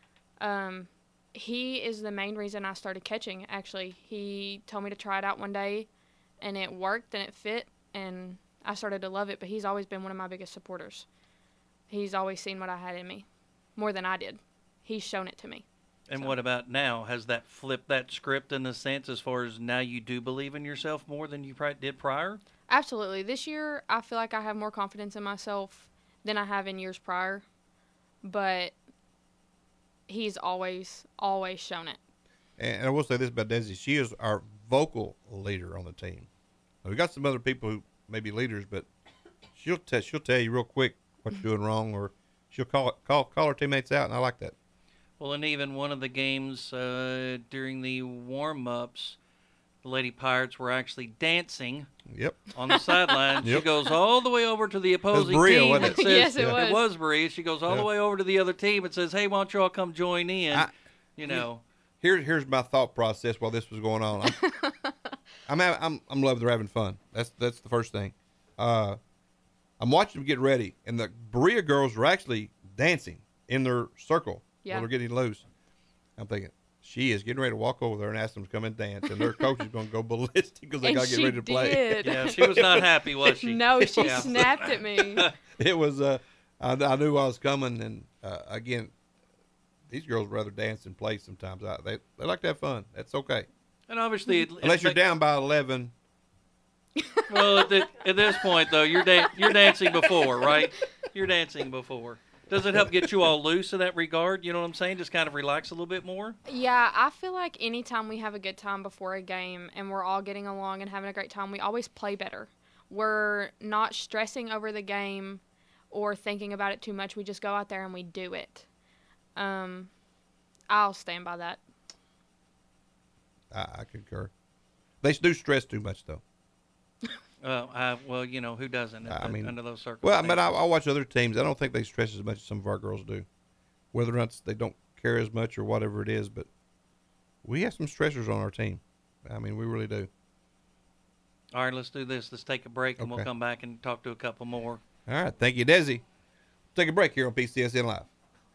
Speaker 8: He is the main reason I started catching, actually. He told me to try it out one day, and it worked and it fit, and I started to love it, but he's always been one of my biggest supporters. He's always seen what I had in me, more than I did. He's shown it to me.
Speaker 3: And what about now? Has that flipped that script in a sense as far as now you do believe in yourself more than you did prior?
Speaker 8: Absolutely. This year, I feel like I have more confidence in myself than I have in years prior, but he's always shown it.
Speaker 2: And I will say this about Desi. She is our vocal leader on the team. Now, we got some other people who may be leaders, but she'll tell you real quick what you're doing wrong, or she'll call her teammates out, and I like that.
Speaker 3: Well, and even one of the games during the warm-ups, the Lady Pirates were actually dancing on the sideline.
Speaker 2: Yep.
Speaker 3: She goes all the way over to the opposing
Speaker 2: Berea,
Speaker 3: team
Speaker 2: wasn't
Speaker 3: and
Speaker 2: it?
Speaker 3: says,
Speaker 8: Yes, it was.
Speaker 3: It was Berea. She goes all the way over to the other team and says, hey, why don't you all come join in?
Speaker 2: Here's my thought process while this was going on. I'm loving they're having fun. That's the first thing. I'm watching them get ready, and the Berea girls are actually dancing in their circle.
Speaker 8: Yeah.
Speaker 2: Well, they're getting loose. I'm thinking, she is getting ready to walk over there and ask them to come and dance, and their coach is going to go ballistic because they got to get ready to play.
Speaker 8: Did.
Speaker 3: Yeah, she was not happy, was she?
Speaker 8: No, she
Speaker 3: Yeah.
Speaker 8: snapped at me.
Speaker 2: It was, I knew I was coming, and again, these girls rather dance than play sometimes. They like to have fun. That's okay.
Speaker 3: And obviously,
Speaker 2: Unless you're down by 11.
Speaker 3: Well, at this point, though, you're dancing before, right? You're dancing before. Does it help get you all loose in that regard? You know what I'm saying? Just kind of relax a little bit more?
Speaker 8: Yeah, I feel like anytime we have a good time before a game and we're all getting along and having a great time, we always play better. We're not stressing over the game or thinking about it too much. We just go out there and we do it. I'll stand by that.
Speaker 2: I concur. They do stress too much, though.
Speaker 3: Well, you know, who doesn't under those circumstances?
Speaker 2: Well, but I watch other teams. I don't think they stress as much as some of our girls do. Whether or not they don't care as much or whatever it is, but we have some stressors on our team. I mean, we really do.
Speaker 3: All right, let's do this. Let's take a break, and
Speaker 2: Okay.
Speaker 3: we'll come back and talk to a couple more.
Speaker 2: All right. Thank you, Desi. Take a break here on PCSN Live.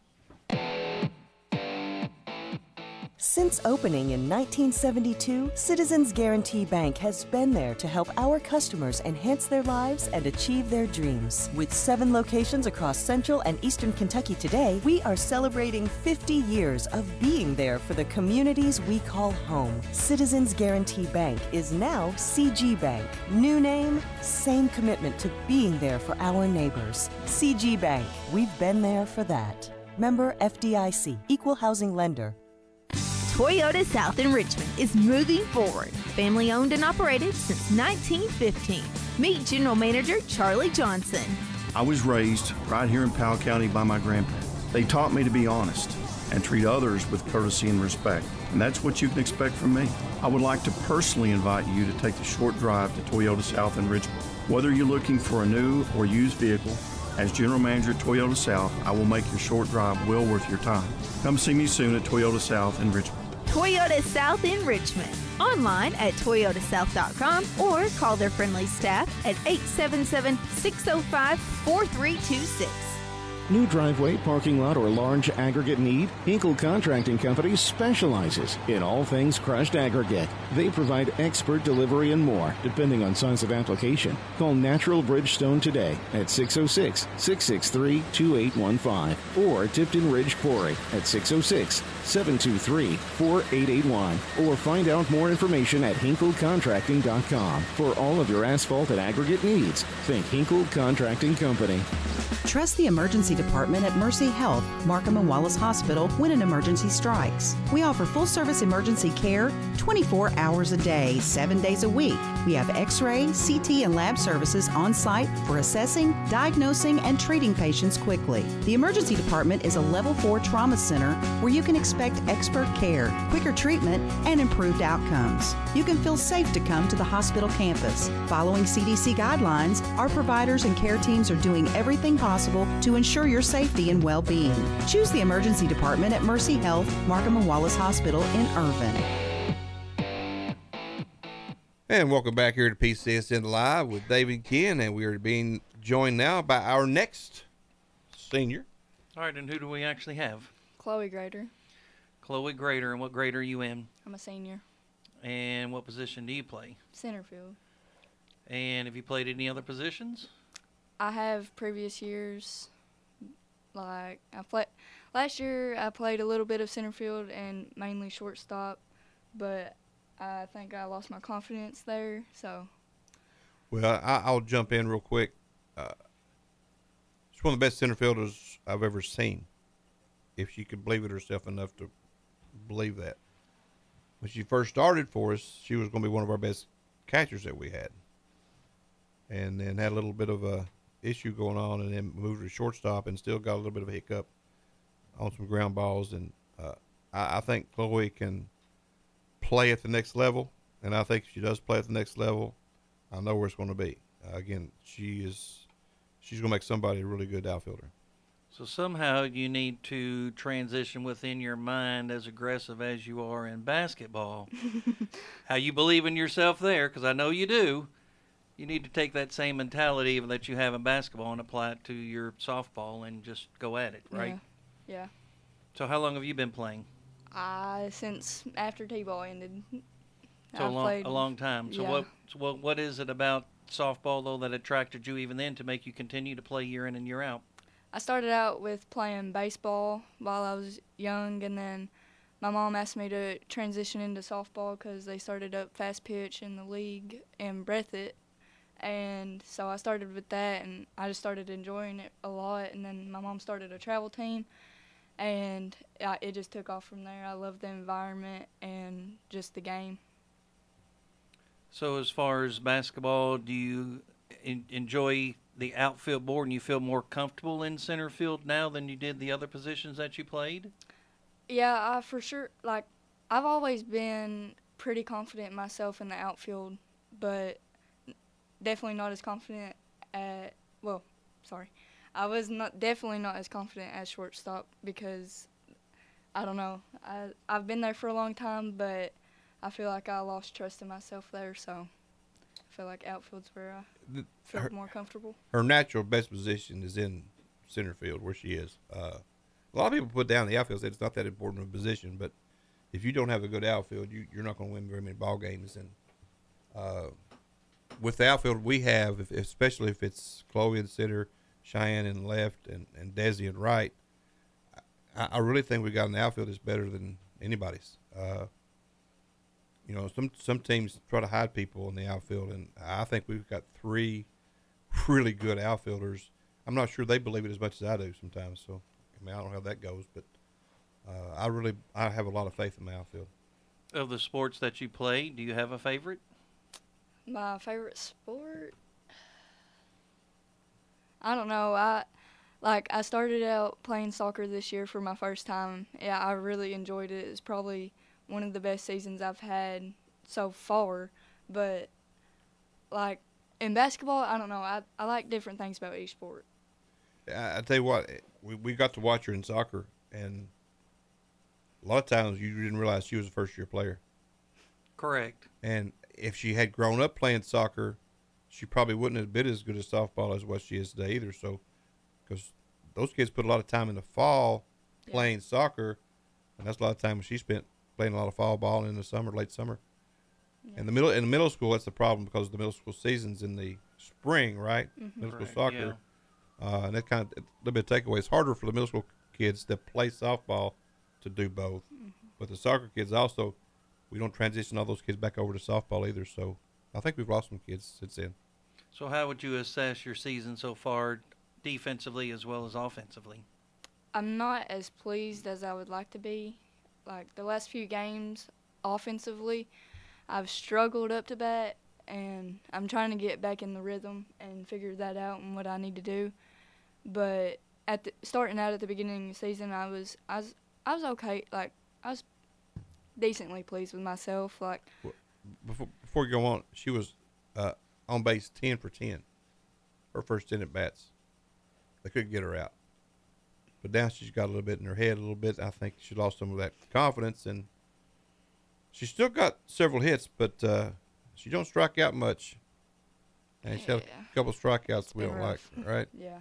Speaker 9: Since opening in 1972, Citizens Guarantee Bank has been there to help our customers enhance their lives and achieve their dreams. With 7 locations across Central and Eastern Kentucky today, we are celebrating 50 years of being there for the communities we call home. Citizens Guarantee Bank is now CG Bank. New name, same commitment to being there for our neighbors. CG Bank, we've been there for that. Member FDIC, Equal Housing Lender.
Speaker 10: Toyota South in Richmond is moving forward. Family owned and operated since 1915. Meet General Manager Charlie Johnson.
Speaker 11: I was raised right here in Powell County by my grandparents. They taught me to be honest and treat others with courtesy and respect. And that's what you can expect from me. I would like to personally invite you to take the short drive to Toyota South in Richmond. Whether you're looking for a new or used vehicle, as General Manager at Toyota South, I will make your short drive well worth your time. Come see me soon at Toyota South in Richmond.
Speaker 10: Toyota South in Richmond. Online at toyotasouth.com or call their friendly staff at 877-605-4326.
Speaker 12: New driveway, parking lot, or large aggregate need? Hinkle Contracting Company specializes in all things crushed aggregate. They provide expert delivery and more, depending on size of application. Call Natural Bridgestone today at 606-663-2815 or Tipton Ridge Quarry at 606-723-4881 or find out more information at hinklecontracting.com. For all of your asphalt and aggregate needs, think Hinkle Contracting Company.
Speaker 6: Trust the emergency department at Mercy Health, Markham and Wallace Hospital when an emergency strikes. We offer full-service emergency care 24 hours a day, 7 days a week. We have X-ray, CT, and lab services on site for assessing, diagnosing, and treating patients quickly. The emergency department is a level 4 trauma center where you can expect expert care, quicker treatment, and improved outcomes. You can feel safe to come to the hospital campus. Following CDC guidelines, our providers and care teams are doing everything possible to ensure your safety and well-being. Choose the emergency department at Mercy Health, Markham and Wallace Hospital in Irvin.
Speaker 2: And welcome back here to PCSN Live with David Ken, and we are being joined now by our next senior.
Speaker 3: All right, and who do we actually have?
Speaker 13: Chloe Grader.
Speaker 3: Chloe Grader, and what grade are you in?
Speaker 13: I'm a senior.
Speaker 3: And what position do you play?
Speaker 13: Center field.
Speaker 3: And have you played any other positions?
Speaker 13: I have previous years. Like last year, I played a little bit of center field and mainly shortstop, but I think I lost my confidence there. So.
Speaker 2: Well, I'll jump in real quick. She's one of the best center fielders I've ever seen. If she could believe it herself enough to believe that. When she first started for us, she was going to be one of our best catchers that we had. And then had a little bit of a issue going on, and then moved to shortstop and still got a little bit of a hiccup on some ground balls. And I think Chloe can play at the next level, and I think if she does play at the next level, I know where it's going to be. Again, she's going to make somebody a really good outfielder.
Speaker 3: So somehow you need to transition within your mind, as aggressive as you are in basketball, how you believe in yourself there, because I know you do. You need to take that same mentality that you have in basketball and apply it to your softball and just go at it, right?
Speaker 13: Yeah.
Speaker 3: So how long have you been playing?
Speaker 13: Since after T-ball ended.
Speaker 3: So a long time. So
Speaker 13: yeah.
Speaker 3: what is it about softball though that attracted you even then to make you continue to play year in and year out?
Speaker 13: I started out with playing baseball while I was young, and then my mom asked me to transition into softball because they started up fast pitch in the league in Breathitt. And so I started with that, and I just started enjoying it a lot. And then my mom started a travel team, and it just took off from there. I love the environment and just the game.
Speaker 3: So as far as basketball, do you enjoy the outfield more and you feel more comfortable in center field now than you did the other positions that you played?
Speaker 13: Yeah, for sure. Like, I've always been pretty confident in myself in the outfield, but definitely not as confident at, I was definitely not as confident as shortstop because, I don't know, I've been there for a long time, but I feel like I lost trust in myself there, so I feel like outfield's where I feel more comfortable.
Speaker 2: Her natural best position is in center field where she is. A lot of people put down the outfield, say it's not that important of a position, but if you don't have a good outfield, you're not going to win very many ball games. And with the outfield we have, especially if it's Chloe in center, Cheyenne in left, and Desi in right, I really think we got an outfield that's better than anybody's. You know, some teams try to hide people in the outfield, and I think we've got 3 really good outfielders. I'm not sure they believe it as much as I do sometimes. So, I mean, I don't know how that goes, but I have a lot of faith in my outfield.
Speaker 3: Of the sports that you play, do you have a favorite?
Speaker 13: My favorite sport? I don't know. I started out playing soccer this year for my first time. Yeah, I really enjoyed it. It's probably one of the best seasons I've had so far. But, like, in basketball, I don't know. I like different things about each sport.
Speaker 2: I tell you what, we got to watch her in soccer, and a lot of times you didn't realize she was a first-year player.
Speaker 3: Correct.
Speaker 2: And if she had grown up playing soccer, she probably wouldn't have been as good at softball as what she is today either. So, because those kids put a lot of time in the fall playing soccer, and that's a lot of time she spent playing a lot of fall ball in the summer, late summer. Yeah. In the middle school, that's the problem because the middle school season's in the spring, right? Mm-hmm. Middle school soccer, and that kind of a little bit of takeaway. It's harder for the middle school kids that play softball to do both, but the soccer kids also, we don't transition all those kids back over to softball either. So I think we've lost some kids since then.
Speaker 3: So how would you assess your season so far, defensively as well as offensively?
Speaker 13: I'm not as pleased as I would like to be. Like the last few games, offensively, I've struggled up to bat, and I'm trying to get back in the rhythm and figure that out and what I need to do. But starting out at the beginning of the season, I was okay. Like I was decently pleased with myself. Like
Speaker 2: before you go on, she was on base 10 for 10, her first 10 at bats. They couldn't get her out. But now she's got a little bit in her head, a little bit. I think she lost some of that confidence, and she still got several hits, but she don't strike out much. And she had a couple of strikeouts we don't like, right?
Speaker 13: Yeah.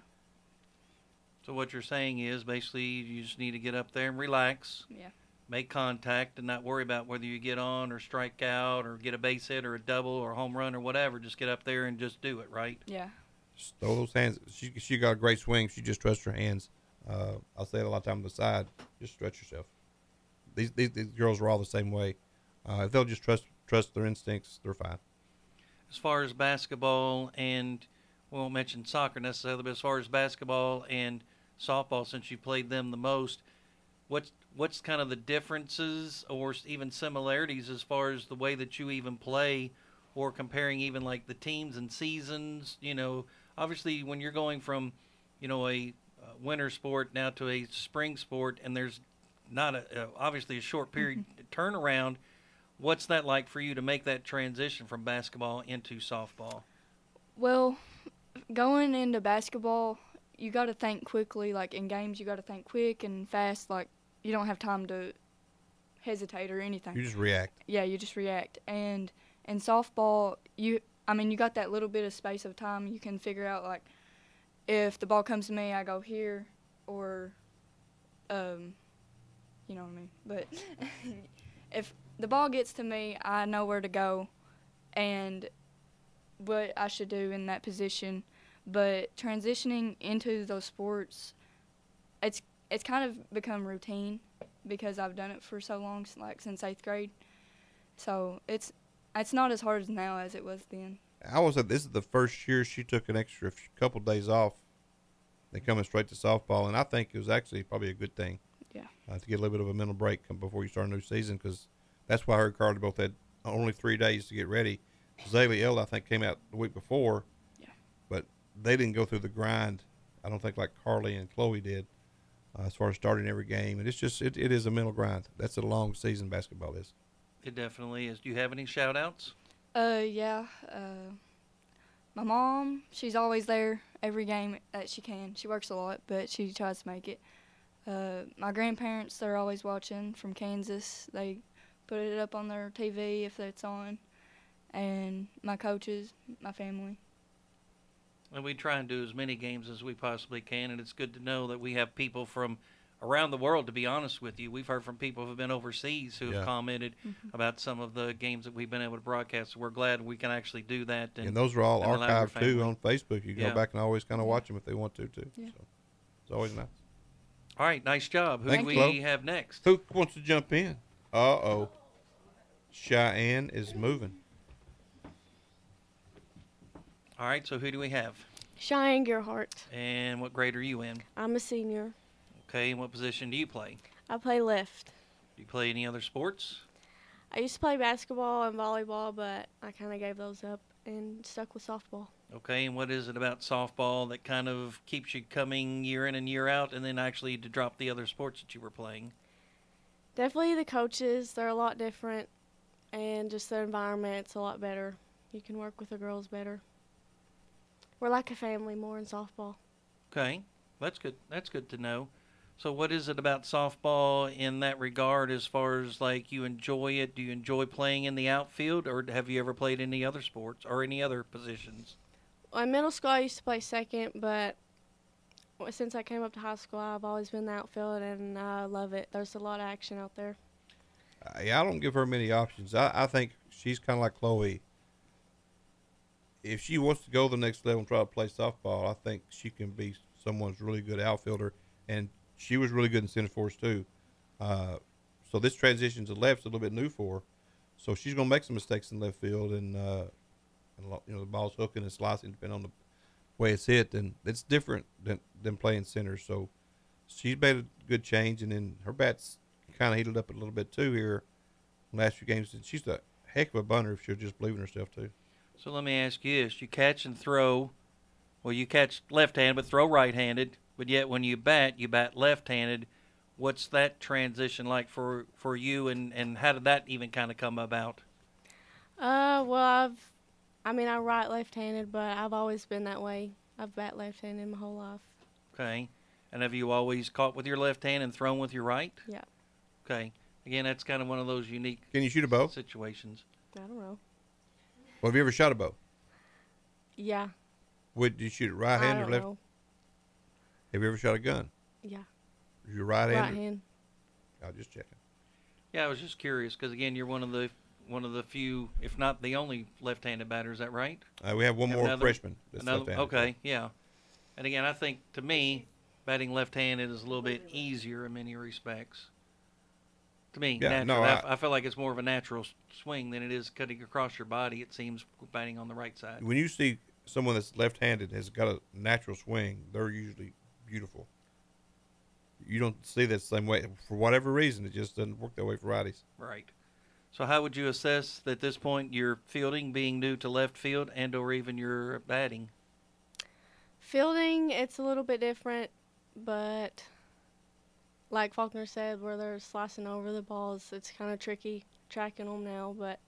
Speaker 3: So what you're saying is basically you just need to get up there and relax.
Speaker 13: Yeah.
Speaker 3: Make contact and not worry about whether you get on or strike out or get a base hit or a double or a home run or whatever. Just get up there and just do it, right?
Speaker 13: Yeah.
Speaker 2: Just throw those hands. She got a great swing. She just trusts her hands. I'll say it a lot of times on the side. Just stretch yourself. These girls are all the same way. If they'll just trust their instincts, they're fine.
Speaker 3: As far as basketball and we won't mention soccer necessarily, but as far as basketball and softball, since you played them the most, what's kind of the differences or even similarities as far as the way that you even play, or comparing even like the teams and seasons? You know, obviously when you're going from, you know, a winter sport now to a spring sport, and there's not obviously a short period turnaround. What's that like for you to make that transition from basketball into softball?
Speaker 13: Well, going into basketball, you got to think quickly. Like in games, you got to think quick and fast. Like you don't have time to hesitate or anything.
Speaker 2: You just react.
Speaker 13: Yeah, you just react. And in softball, you got that little bit of space of time. You can figure out, like, if the ball comes to me, I go here, or You know what I mean? But if the ball gets to me, I know where to go and what I should do in that position. But transitioning into those sports, it's kind of become routine because I've done it for so long, like since 8th grade. So it's not as hard now as it was then.
Speaker 2: I was this is the first year she took an extra couple days off. They coming straight to softball, and I think it was actually probably a good thing.
Speaker 13: Yeah.
Speaker 2: To get a little bit of a mental break before you start a new season, because that's why her and Carly both had only 3 days to get ready. Zaylee, I think, came out the week before.
Speaker 13: Yeah.
Speaker 2: But they didn't go through the grind, I don't think, like Carly and Chloe did, as far as starting every game. And it's just, it is a mental grind. That's a long season basketball is.
Speaker 3: It definitely is. Do you have any shout-outs?
Speaker 13: Yeah. My mom, she's always there every game that she can. She works a lot, but she tries to make it. My grandparents, they're always watching from Kansas. They put it up on their TV if it's on. And my coaches, my family.
Speaker 3: And we try and do as many games as we possibly can, and it's good to know that we have people from around the world, to be honest with you. We've heard from people who have been overseas who have commented about some of the games that we've been able to broadcast. So we're glad we can actually do that.
Speaker 2: And those are all archived, too, on Facebook. You can go back and always kind of watch them if they want to, too.
Speaker 13: Yeah.
Speaker 2: So it's always nice.
Speaker 3: All right, nice job. Who do we have next?
Speaker 2: Who wants to jump in? Uh-oh. Cheyenne is moving.
Speaker 3: All right, so who do we have?
Speaker 7: Cheyenne Gerhardt.
Speaker 3: And what grade are you in?
Speaker 7: I'm a senior.
Speaker 3: Okay, and what position do you play?
Speaker 7: I play left.
Speaker 3: Do you play any other sports?
Speaker 7: I used to play basketball and volleyball, but I kind of gave those up and stuck with softball.
Speaker 3: Okay, and what is it about softball that kind of keeps you coming year in and year out, and then actually to drop the other sports that you were playing?
Speaker 7: Definitely the coaches. They're a lot different, and just the environment's a lot better. You can work with the girls better. We're like a family more in softball.
Speaker 3: Okay, that's good. That's good to know. So what is it about softball in that regard as far as, like, you enjoy it? Do you enjoy playing in the outfield, or have you ever played any other sports or any other positions?
Speaker 7: Well, in middle school, I used to play second, but since I came up to high school, I've always been in the outfield, and I love it. There's a lot of action out there.
Speaker 2: Yeah, I don't give her many options. I think she's kind of like Chloe. If she wants to go to the next level and try to play softball, I think she can be someone's really good outfielder, and she was really good in center for us too. So this transition to left's a little bit new for her. So she's going to make some mistakes in left field, and the ball's hooking and slicing depending on the way it's hit, and it's different than playing center. So she's made a good change, and then her bat's kind of heated up a little bit too here in the last few games. And she's a heck of a bunter if she'll just believe in herself too.
Speaker 3: So let me ask you this. You catch and throw. Well, you catch left-handed but throw right-handed, but yet when you bat left-handed. What's that transition like for you, and how did that even kind of come about?
Speaker 7: Well, I write left-handed, but I've always been that way. I've bat left-handed my whole life.
Speaker 3: Okay. And have you always caught with your left hand and thrown with your right?
Speaker 7: Yeah.
Speaker 3: Okay. Again, that's kind of one of those unique
Speaker 2: Can you shoot a bow?
Speaker 3: situations.
Speaker 7: I don't know.
Speaker 2: Well, have you ever shot a bow?
Speaker 7: Yeah.
Speaker 2: Would you shoot it right hand or left?
Speaker 7: Know.
Speaker 2: Have you ever shot a gun?
Speaker 7: Yeah.
Speaker 2: You're right hand.
Speaker 7: Right hand.
Speaker 2: I was just checking.
Speaker 3: Yeah, I was just curious because again, you're one of the few, if not the only, left-handed batter. Is that right?
Speaker 2: We have one more freshman that's left-handed.
Speaker 3: Okay, yeah. And again, I think to me, batting left-handed is a little bit easier in many respects. To me,
Speaker 2: Yeah,
Speaker 3: natural.
Speaker 2: no,
Speaker 3: I feel like it's more of a natural swing than it is cutting across your body. It seems batting on the right side.
Speaker 2: When you see someone that's left-handed has got a natural swing, they're usually beautiful. You don't see that same way. For whatever reason, it just doesn't work that way for righties.
Speaker 3: Right. So how would you assess at this point your fielding being new to left field and or even your batting?
Speaker 7: Fielding, it's a little bit different, but like Faulkner said, where they're slicing over the balls, it's kind of tricky tracking them now. But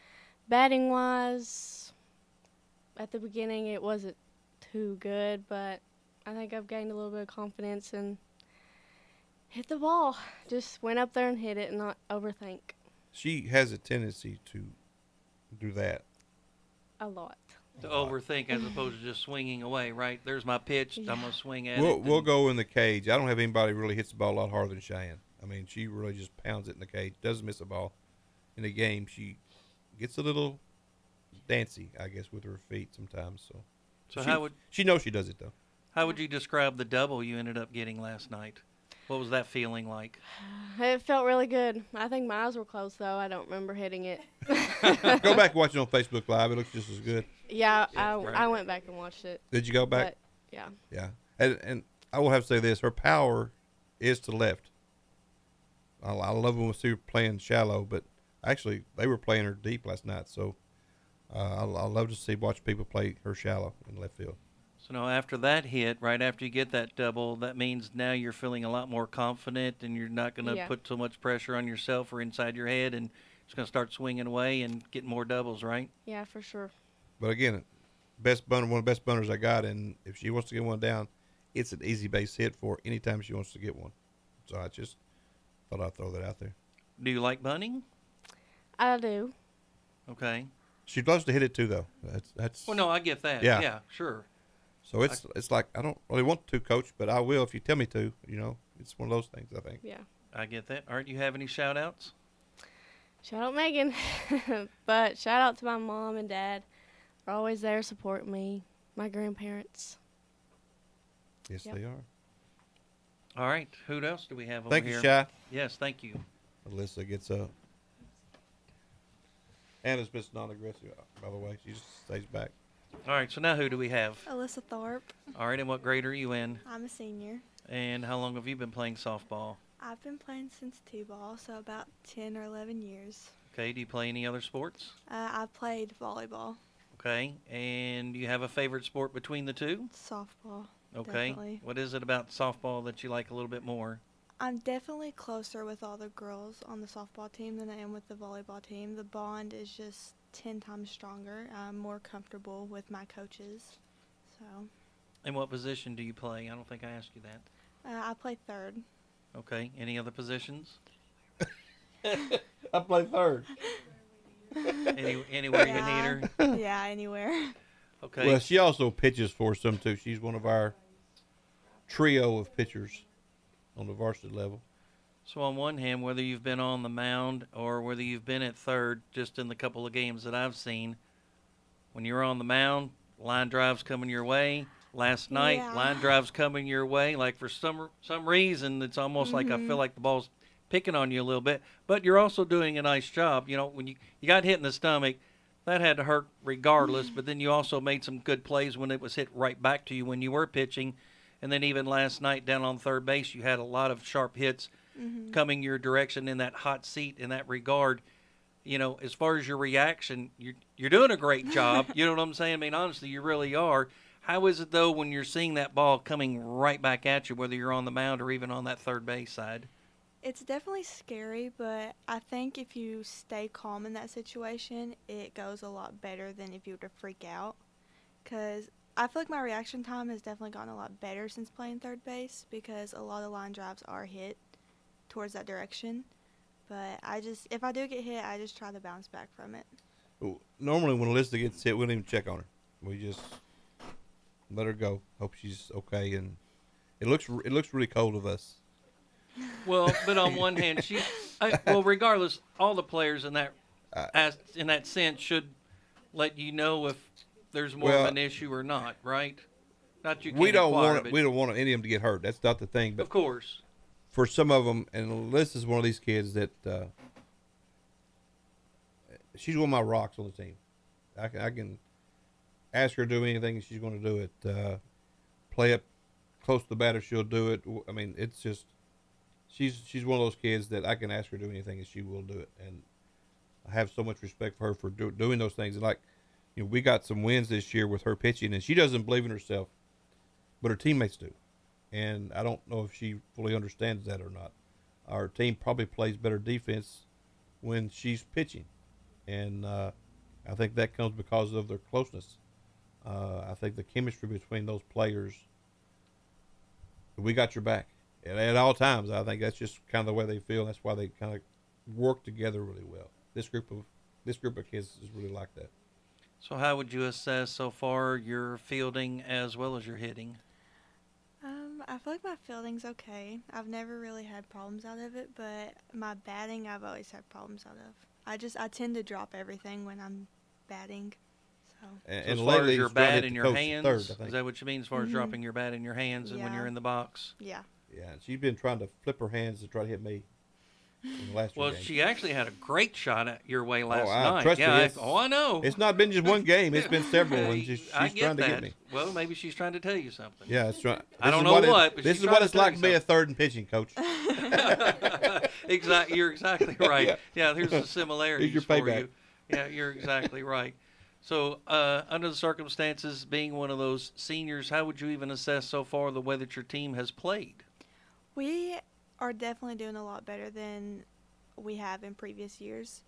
Speaker 7: batting-wise, at the beginning it wasn't too good, but I think I've gained a little bit of confidence and hit the ball. Just went up there and hit it and not overthink.
Speaker 2: She has a tendency to do that.
Speaker 7: A lot.
Speaker 3: To overthink as opposed to just swinging away, right? There's my pitch. I'm going to swing at it.
Speaker 2: We'll go in the cage. I don't have anybody really hits the ball a lot harder than Cheyenne. I mean, she really just pounds it in the cage. Doesn't miss a ball in a game. She gets a little dancy, I guess, with her feet sometimes. So she knows she does it though?
Speaker 3: How would you describe the double you ended up getting last night? What was that feeling like?
Speaker 7: It felt really good. I think my eyes were closed, though. I don't remember hitting it.
Speaker 2: Go back and watch it on Facebook Live. It looks just as good.
Speaker 7: Yeah, I went back and watched it.
Speaker 2: Did you go back?
Speaker 7: But, yeah.
Speaker 2: Yeah. And I will have to say this. Her power is to left. I love when we see her playing shallow, but actually they were playing her deep last night. So I love to watch people play her shallow in left field.
Speaker 3: So now after that hit, right after you get that double, that means now you're feeling a lot more confident and you're not going to put so much pressure on yourself or inside your head, and it's going to start swinging away and getting more doubles, right?
Speaker 7: Yeah, for sure.
Speaker 2: But again, one of the best bunters I got, and if she wants to get one down, it's an easy base hit for her anytime she wants to get one. So I just thought I'd throw that out there.
Speaker 3: Do you like bunting?
Speaker 7: I do.
Speaker 3: Okay.
Speaker 2: She loves to hit it too, though. That's.
Speaker 3: Well, no, I get that.
Speaker 2: Yeah,
Speaker 3: yeah, sure.
Speaker 2: So it's like I don't really want to, Coach, but I will if you tell me to. It's one of those things, I think.
Speaker 7: Yeah.
Speaker 3: I get that. All right, you have any shout-outs?
Speaker 7: Shout out Megan. But shout out to my mom and dad. They're always there supporting me. My grandparents.
Speaker 2: Yes, they are.
Speaker 3: All right. Who else do we have over
Speaker 2: Thank
Speaker 3: here?
Speaker 2: you, Shy.
Speaker 3: Yes, thank you.
Speaker 2: Alyssa gets up. Anna's Miss Non-Aggressive, by the way. She just stays back.
Speaker 3: All right, so now who do we have?
Speaker 14: Alyssa Thorpe.
Speaker 3: All right, and what grade are you in?
Speaker 14: I'm a senior.
Speaker 3: And how long have you been playing softball?
Speaker 14: I've been playing since T-ball, so about 10 or 11 years.
Speaker 3: Okay, do you play any other sports?
Speaker 14: I played volleyball.
Speaker 3: Okay, and do you have a favorite sport between the two?
Speaker 14: Softball.
Speaker 3: Okay,
Speaker 14: definitely.
Speaker 3: What is it about softball that you like a little bit more?
Speaker 14: I'm definitely closer with all the girls on the softball team than I am with the volleyball team. The bond is just 10 times stronger. I'm more comfortable with my coaches. So.
Speaker 3: And what position do you play? I don't think I asked you that.
Speaker 14: I play third.
Speaker 3: Okay, any other positions?
Speaker 2: I play third.
Speaker 3: Anywhere you need her?
Speaker 14: Yeah, anywhere.
Speaker 3: Okay.
Speaker 2: Well, she also pitches for some too. She's one of our trio of pitchers on the varsity level.
Speaker 3: So on one hand, whether you've been on the mound or whether you've been at third, just in the couple of games that I've seen, when you're on the mound, line drives coming your way. Last night, line drives coming your way. Like for some reason, it's almost like I feel like the ball's picking on you a little bit. But you're also doing a nice job. When you got hit in the stomach, that had to hurt regardless. But then you also made some good plays when it was hit right back to you when you were pitching. And then even last night down on third base, you had a lot of sharp hits coming your direction in that hot seat in that regard. As far as your reaction, you're doing a great job. You know what I'm saying? I mean, honestly, you really are. How is it, though, when you're seeing that ball coming right back at you, whether you're on the mound or even on that third base side?
Speaker 14: It's definitely scary, but I think if you stay calm in that situation, it goes a lot better than if you were to freak out. Because I feel like my reaction time has definitely gotten a lot better since playing third base because a lot of line drives are hit towards that direction. But if I do get hit, I just try to bounce back from it.
Speaker 2: Normally when Alyssa gets hit, we don't even check on her. We just let her go. Hope she's okay. And it looks really cold of us.
Speaker 3: Well, but on one hand, regardless, all the players in that sense should let you know if there's more of an issue or not, right? Not you.
Speaker 2: We don't want any of them to get hurt. That's not the thing. But
Speaker 3: of course,
Speaker 2: for some of them, and Alyssa's one of these kids that she's one of my rocks on the team. I can ask her to do anything, and she's going to do it. Play up close to the batter, she'll do it. I mean, it's just she's one of those kids that I can ask her to do anything, and she will do it. And I have so much respect for her for doing those things. And we got some wins this year with her pitching, and she doesn't believe in herself, but her teammates do. And I don't know if she fully understands that or not. Our team probably plays better defense when she's pitching, and I think that comes because of their closeness. I think the chemistry between those players, we got your back at all times. I think that's just kind of the way they feel. That's why they kind of work together really well. This group of kids is really like that.
Speaker 3: So how would you assess so far your fielding as well as your hitting?
Speaker 14: I feel like my fielding's okay. I've never really had problems out of it, but my batting, I've always had problems out of. I tend to drop everything when I'm batting. So,
Speaker 3: as far as your bat in your hands, is that what you mean? As far as dropping your bat in your hands and when you're in the box?
Speaker 14: Yeah.
Speaker 2: Yeah, she's been trying to flip her hands to try to hit me. In the last
Speaker 3: Well,
Speaker 2: games.
Speaker 3: she actually had a great shot at your way last night.
Speaker 2: Trust me,
Speaker 3: I know.
Speaker 2: It's not been just one game. It's been several. And she's trying to get me.
Speaker 3: Well, maybe she's trying to tell you something.
Speaker 2: Yeah, that's right.
Speaker 3: I don't know what, but
Speaker 2: this is what it's like to be a third and pitching coach.
Speaker 3: Exactly. You're exactly right. Yeah, here's the similarities
Speaker 2: Here's
Speaker 3: for
Speaker 2: your payback.
Speaker 3: you. Yeah, you're exactly right. So, under the circumstances, being one of those seniors, how would you even assess so far the way that your team has played?
Speaker 14: We are definitely doing a lot better than we have in previous years.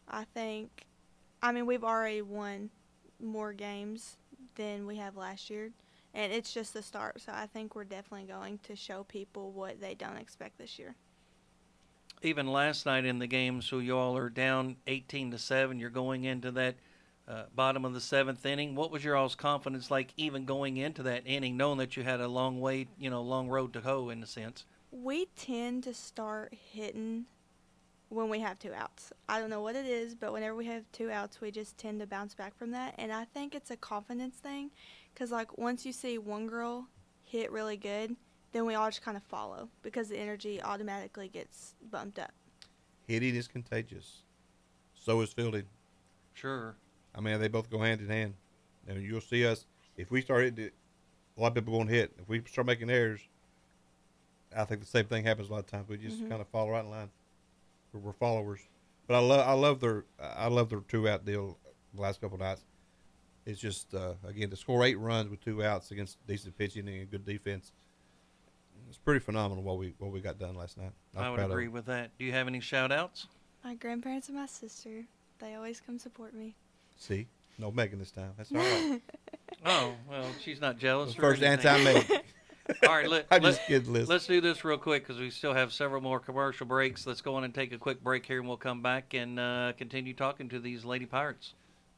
Speaker 14: We've already won more games than we have last year, and it's just the start. So I think we're definitely going to show people what they don't expect this year.
Speaker 3: Even last night in the game, so you all are down 18-7. You're going into that bottom of the seventh inning. What was your all's confidence like even going into that inning, knowing that you had a long road to hoe in a sense?
Speaker 14: We tend to start hitting when we have 2 outs. I don't know what it is, but whenever we have 2 outs, we just tend to bounce back from that. And I think it's a confidence thing because, once you see one girl hit really good, then we all just kind of follow because the energy automatically gets bumped up.
Speaker 2: Hitting is contagious. So is fielding.
Speaker 3: Sure.
Speaker 2: They both go hand in hand. And you'll see us, if we start hitting it, a lot of people won't hit. If we start making errors, I think the same thing happens a lot of times. We just kind of follow right in line. We're followers. But I love their 2-out deal the last couple of nights. It's just, again, to score 8 runs with 2 outs against decent pitching and a good defense, it's pretty phenomenal what we got done last night.
Speaker 3: I would agree with that. Do you have any shout-outs?
Speaker 14: My grandparents and my sister. They always come support me.
Speaker 2: See? No Megan this time. That's all right.
Speaker 3: Oh, well, she's not jealous.
Speaker 2: First anti-Megan.
Speaker 3: All right, let's do this real quick because we still have several more commercial breaks. Let's go on and take a quick break here, and we'll come back and continue talking to these Lady Pirates.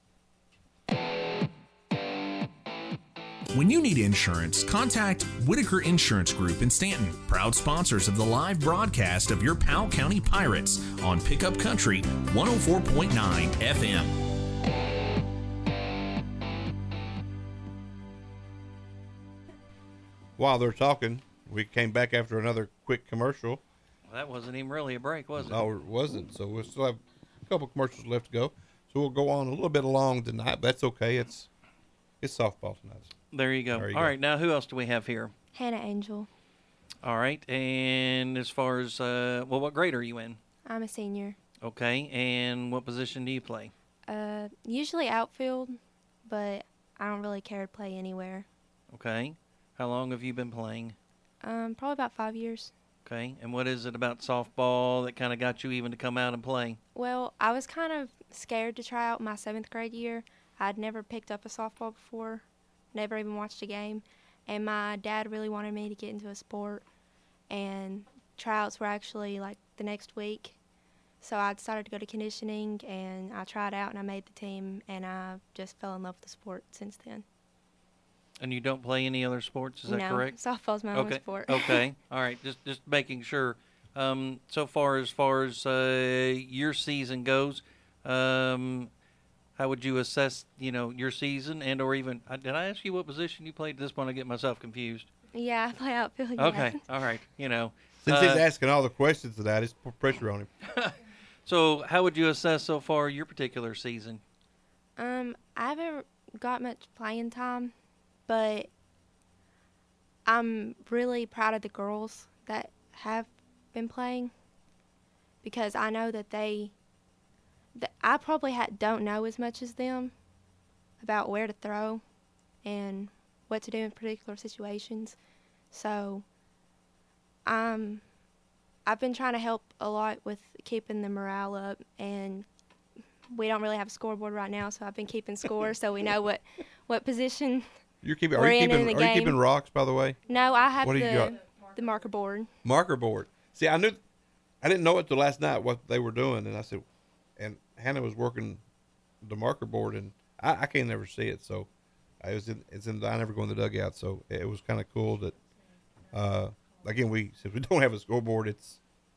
Speaker 1: When you need insurance, contact Whitaker Insurance Group in Stanton, proud sponsors of the live broadcast of your Powell County Pirates on Pickup Country 104.9 FM.
Speaker 2: While they're talking, we came back after another quick commercial.
Speaker 3: Well, that wasn't even really a break, was it?
Speaker 2: No, it wasn't. So we'll still have a couple commercials left to go. So we'll go on a little bit long tonight, but that's okay. It's softball tonight.
Speaker 3: There you go. All right, now who else do we have here?
Speaker 15: Hannah Angel.
Speaker 3: All right, and as far as, what grade are you in?
Speaker 15: I'm a senior.
Speaker 3: Okay, and what position do you play?
Speaker 15: Usually outfield, but I don't really care to play anywhere.
Speaker 3: Okay. How long have you been playing?
Speaker 15: Probably about 5 years.
Speaker 3: Okay, and what is it about softball that kind of got you even to come out and play?
Speaker 15: Well, I was kind of scared to try out my 7th grade year. I'd never picked up a softball before, never even watched a game, and my dad really wanted me to get into a sport, and tryouts were actually the next week. So I decided to go to conditioning, and I tried out, and I made the team, and I just fell in love with the sport since then.
Speaker 3: And you don't play any other sports, is that correct?
Speaker 15: No, softball's my only sport.
Speaker 3: Okay, all right, just making sure. So far as your season goes, how would you assess, your season or even, did I ask you what position you played? At this point, I get myself confused.
Speaker 15: Yeah, I play outfield.
Speaker 3: Okay, all right,
Speaker 2: Since he's asking all the questions to that, it's pressure on him.
Speaker 3: So how would you assess so far your particular season?
Speaker 15: I haven't got much playing time, but I'm really proud of the girls that have been playing because I know that I probably don't know as much as them about where to throw and what to do in particular situations. So I've been trying to help a lot with keeping the morale up, and we don't really have a scoreboard right now, so I've been keeping score so we know what position
Speaker 2: Are you keeping rocks, by the way?
Speaker 15: No, I have the marker board.
Speaker 2: Marker board. See, I didn't know it till last night what they were doing, and I said, and Hannah was working the marker board, and I can't never see it, so I never go in the dugout, so it was kind of cool that Again, since we don't have a scoreboard, it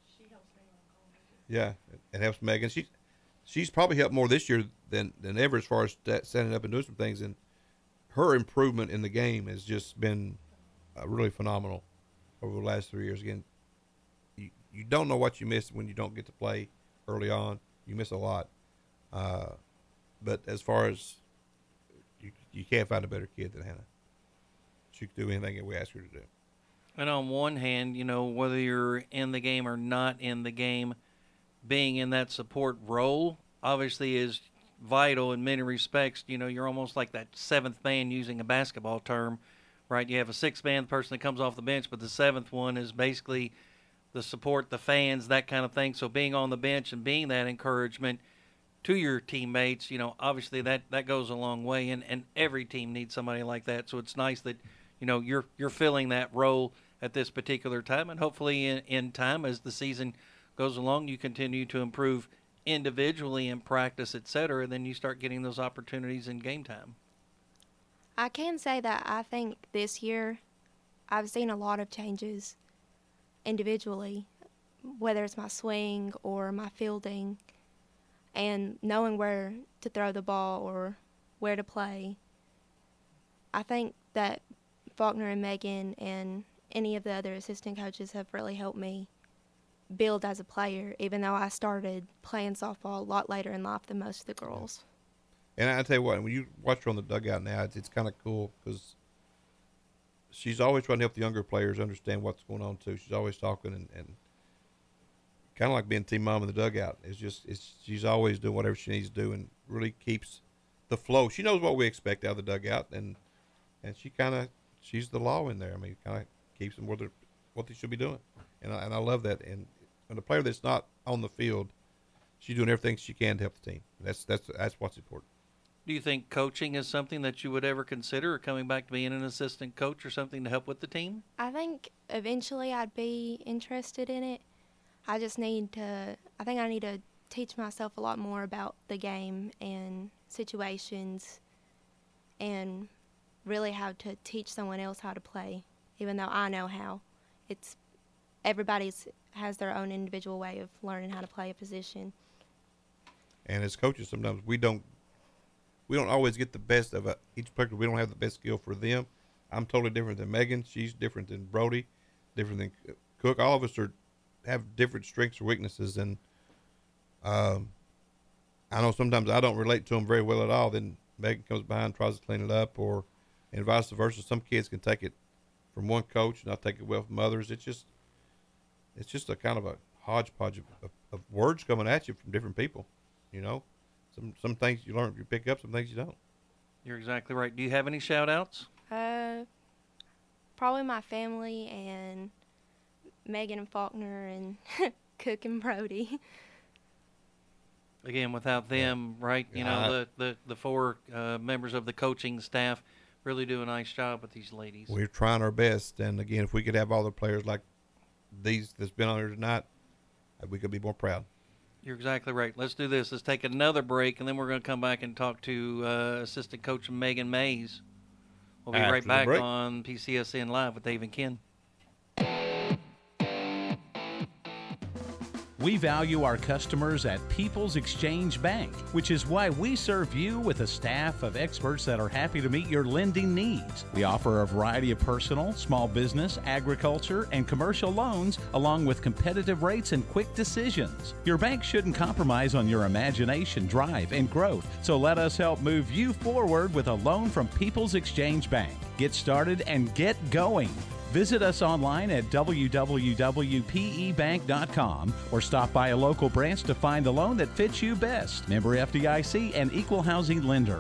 Speaker 2: helps Megan. She's probably helped more this year than ever as far as setting up and doing some things, and her improvement in the game has just been really phenomenal over the last 3 years. Again, you don't know what you miss when you don't get to play early on. You miss a lot. But as far as you can't find a better kid than Hannah. She can do anything that we ask her to do.
Speaker 3: And on one hand, whether you're in the game or not in the game, being in that support role obviously is vital in many respects. You're almost like that seventh man, using a basketball term, right? You have a sixth-man person that comes off the bench, but the seventh one is basically the support, the fans, that kind of thing. So being on the bench and being that encouragement to your teammates, obviously that goes a long way, and every team needs somebody like that. So it's nice that, you're filling that role at this particular time, and hopefully in time as the season goes along, you continue to improve individually in practice, etc., then you start getting those opportunities in game time.
Speaker 15: I can say that I think this year I've seen a lot of changes individually, whether it's my swing or my fielding, and knowing where to throw the ball or where to play. I think that Faulkner and Megan and any of the other assistant coaches have really helped me build as a player, even though I started playing softball a lot later in life than most of the girls.
Speaker 2: And I tell you what, when you watch her on the dugout now, it's kind of cool because she's always trying to help the younger players understand what's going on too. She's always talking and kind of like being team mom in the dugout. She's always doing whatever she needs to do and really keeps the flow. She knows what we expect out of the dugout, and she's the law in there. I mean, kind of keeps them what they should be doing, and I love that. And when a player that's not on the field, she's doing everything she can to help the team. That's what's important.
Speaker 3: Do you think coaching is something that you would ever consider, or coming back to being an assistant coach or something to help with the team?
Speaker 15: I think eventually I'd be interested in it. I need to teach myself a lot more about the game and situations, and really how to teach someone else how to play, even though I know how. Everybody's has their own individual way of learning how to play a position.
Speaker 2: And as coaches, sometimes we don't always get the best of each player. We don't have the best skill for them. I'm totally different than Megan. She's different than Brody, different than Cook. All of us have different strengths or weaknesses, and I know sometimes I don't relate to them very well at all. Then Megan comes behind, tries to clean it up, and vice versa. Some kids can take it from one coach and not take it well from others. It's just a kind of a hodgepodge of words coming at you from different people. Some things you learn, you pick up, some things you don't.
Speaker 3: You're exactly right. Do you have any shout-outs?
Speaker 15: Probably my family and Megan and Faulkner and Cook and Brody.
Speaker 3: Again, without them, right? The four members of the coaching staff really do a nice job with these ladies.
Speaker 2: We're trying our best, and again, if we could have all the players like these that's been on here tonight, we could be more proud.
Speaker 3: You're exactly right. Let's do this. Let's take another break, and then we're going to come back and talk to assistant coach Megan Mays. We'll be right back on PCSN Live with Dave and Ken.
Speaker 16: We value our customers at People's Exchange Bank, which is why we serve you with a staff of experts that are happy to meet your lending needs. We offer a variety of personal, small business, agriculture, and commercial loans, along with competitive rates and quick decisions. Your bank shouldn't compromise on your imagination, drive, and growth, so let us help move you forward with a loan from People's Exchange Bank. Get started and get going. Visit us online at www.pebank.com or stop by a local branch to find the loan that fits you best. Member FDIC and Equal Housing Lender.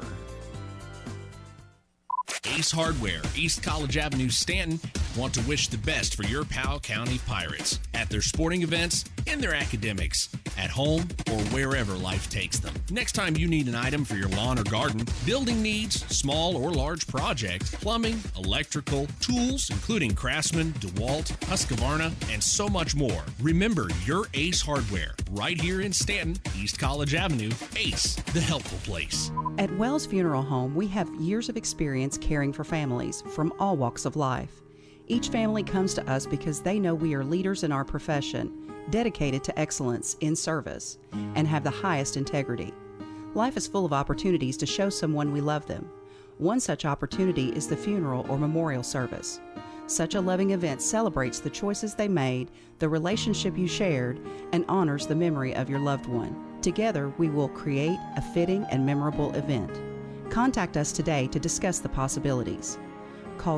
Speaker 1: Ace Hardware, East College Avenue, Stanton, want to wish the best for your Powell County Pirates at their sporting events, in their academics, at home, or wherever life takes them. Next time you need an item for your lawn or garden, building needs, small or large project, plumbing, electrical, tools, including Craftsman, DeWalt, Husqvarna, and so much more, remember your Ace Hardware, right here in Stanton, East College Avenue. Ace, the helpful place.
Speaker 6: At Wells Funeral Home, we have years of experience caring for families from all walks of life. Each family comes to us because they know we are leaders in our profession, dedicated to excellence in service, and have the highest integrity. Life is full of opportunities to show someone we love them. One such opportunity is the funeral or memorial service. Such a loving event celebrates the choices they made, the relationship you shared, and honors the memory of your loved one. Together, we will create a fitting and memorable event. Contact us today to discuss the possibilities. Call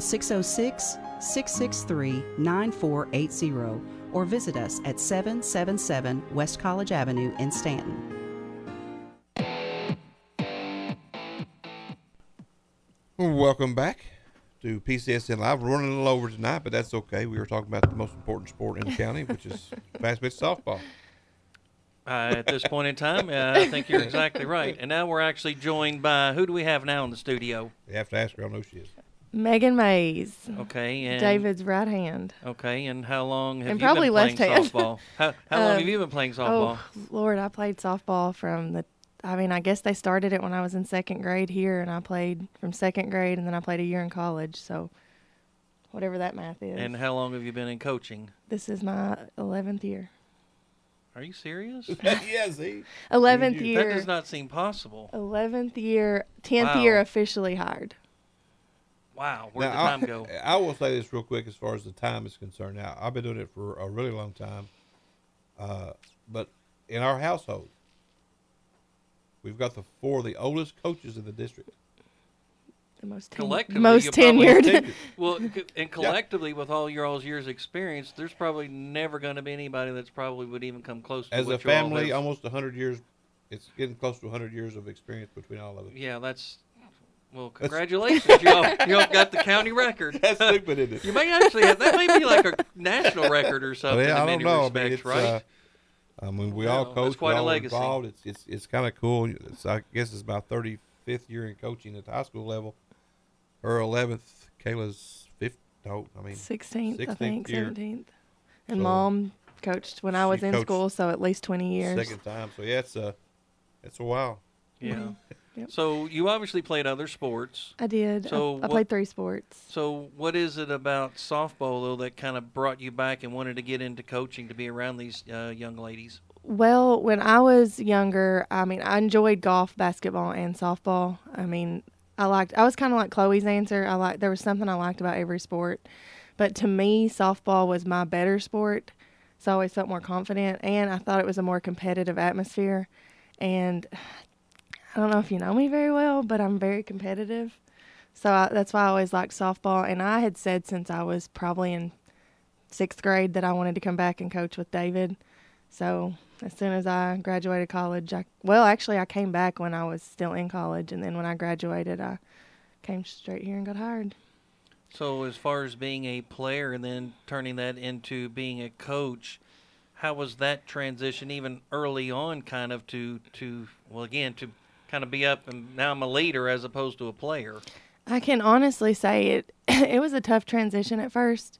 Speaker 6: 606-663-9480 or visit us at 777 West College Avenue in Stanton.
Speaker 2: Welcome back to PCSN Live. We're running a little over tonight, but that's okay. We were talking about the most important sport in the county, which is fast pitch softball.
Speaker 3: At this point in time, I think you're exactly right. And now we're actually joined by, who do we have now in the studio?
Speaker 2: You have to ask her. I know she is.
Speaker 7: Megan Mays.
Speaker 3: Okay. And
Speaker 7: David's right hand.
Speaker 3: Okay. And how long have
Speaker 7: And
Speaker 3: you
Speaker 7: probably
Speaker 3: been playing
Speaker 7: left hand.
Speaker 3: softball? How long have you been playing softball?
Speaker 7: Oh, Lord, I played softball I guess they started it when I was in second grade here, and I played from second grade, and then I played a year in college, so whatever that math is.
Speaker 3: And how long have you been in coaching?
Speaker 7: This is my 11th year.
Speaker 3: Are you serious?
Speaker 2: Yeah, see?
Speaker 7: 11th year.
Speaker 3: That does not seem possible.
Speaker 7: 11th year, 10th
Speaker 3: Wow.
Speaker 7: year officially hired.
Speaker 3: Wow, where'd the
Speaker 2: Now,
Speaker 3: time go?
Speaker 2: I will say this real quick as far as the time is concerned. Now, I've been doing it for a really long time, but in our household, we've got four of the oldest coaches in the district.
Speaker 7: The most
Speaker 3: Collectively,
Speaker 7: most
Speaker 3: you probably-
Speaker 7: tenured.
Speaker 3: Well, and collectively, with all your all's years' experience, there's probably never going to be anybody that's probably would even come close to
Speaker 2: As
Speaker 3: what
Speaker 2: a
Speaker 3: you all
Speaker 2: family,
Speaker 3: have.
Speaker 2: almost 100 years. It's getting close to 100 years of experience between all of us.
Speaker 3: Yeah, well, congratulations. y'all got the county record.
Speaker 2: That's stupid, isn't it?
Speaker 3: You may actually have, that may be like a national record or something
Speaker 2: Well, yeah,
Speaker 3: in
Speaker 2: I
Speaker 3: many
Speaker 2: don't know.
Speaker 3: respects,
Speaker 2: I mean,
Speaker 3: right?
Speaker 2: we all
Speaker 3: That's
Speaker 2: coach,
Speaker 3: quite
Speaker 2: we're
Speaker 3: a
Speaker 2: all
Speaker 3: legacy.
Speaker 2: involved. It's kind of cool. I guess it's my 35th year in coaching at the high school level. Her 11th, Kayla's
Speaker 7: 16th, I think,
Speaker 2: year.
Speaker 7: 17th. And
Speaker 2: So,
Speaker 7: Mom coached when I was in
Speaker 2: coached
Speaker 7: school, so at least 20 years.
Speaker 2: Second time. So, yeah, it's a while.
Speaker 3: Yeah.
Speaker 7: Yep.
Speaker 3: So you obviously played other sports.
Speaker 7: I did.
Speaker 3: So
Speaker 7: I played 3 sports.
Speaker 3: So what is it about softball, though, that kind of brought you back and wanted to get into coaching to be around these young ladies?
Speaker 7: Well, when I was younger, I enjoyed golf, basketball, and softball. I was kind of like Chloe's answer. There was something I liked about every sport. But to me, softball was my better sport. So I always felt more confident, and I thought it was a more competitive atmosphere. And I don't know if you know me very well, but I'm very competitive. So that's why I always liked softball. And I had said since I was probably in 6th grade that I wanted to come back and coach with David. So as soon as I graduated college, I came back when I was still in college. And then when I graduated, I came straight here and got hired.
Speaker 3: So as far as being a player and then turning that into being a coach, how was that transition even early on kind of to kind of be up and now I'm a leader as opposed to a player?
Speaker 7: I can honestly say it was a tough transition at first.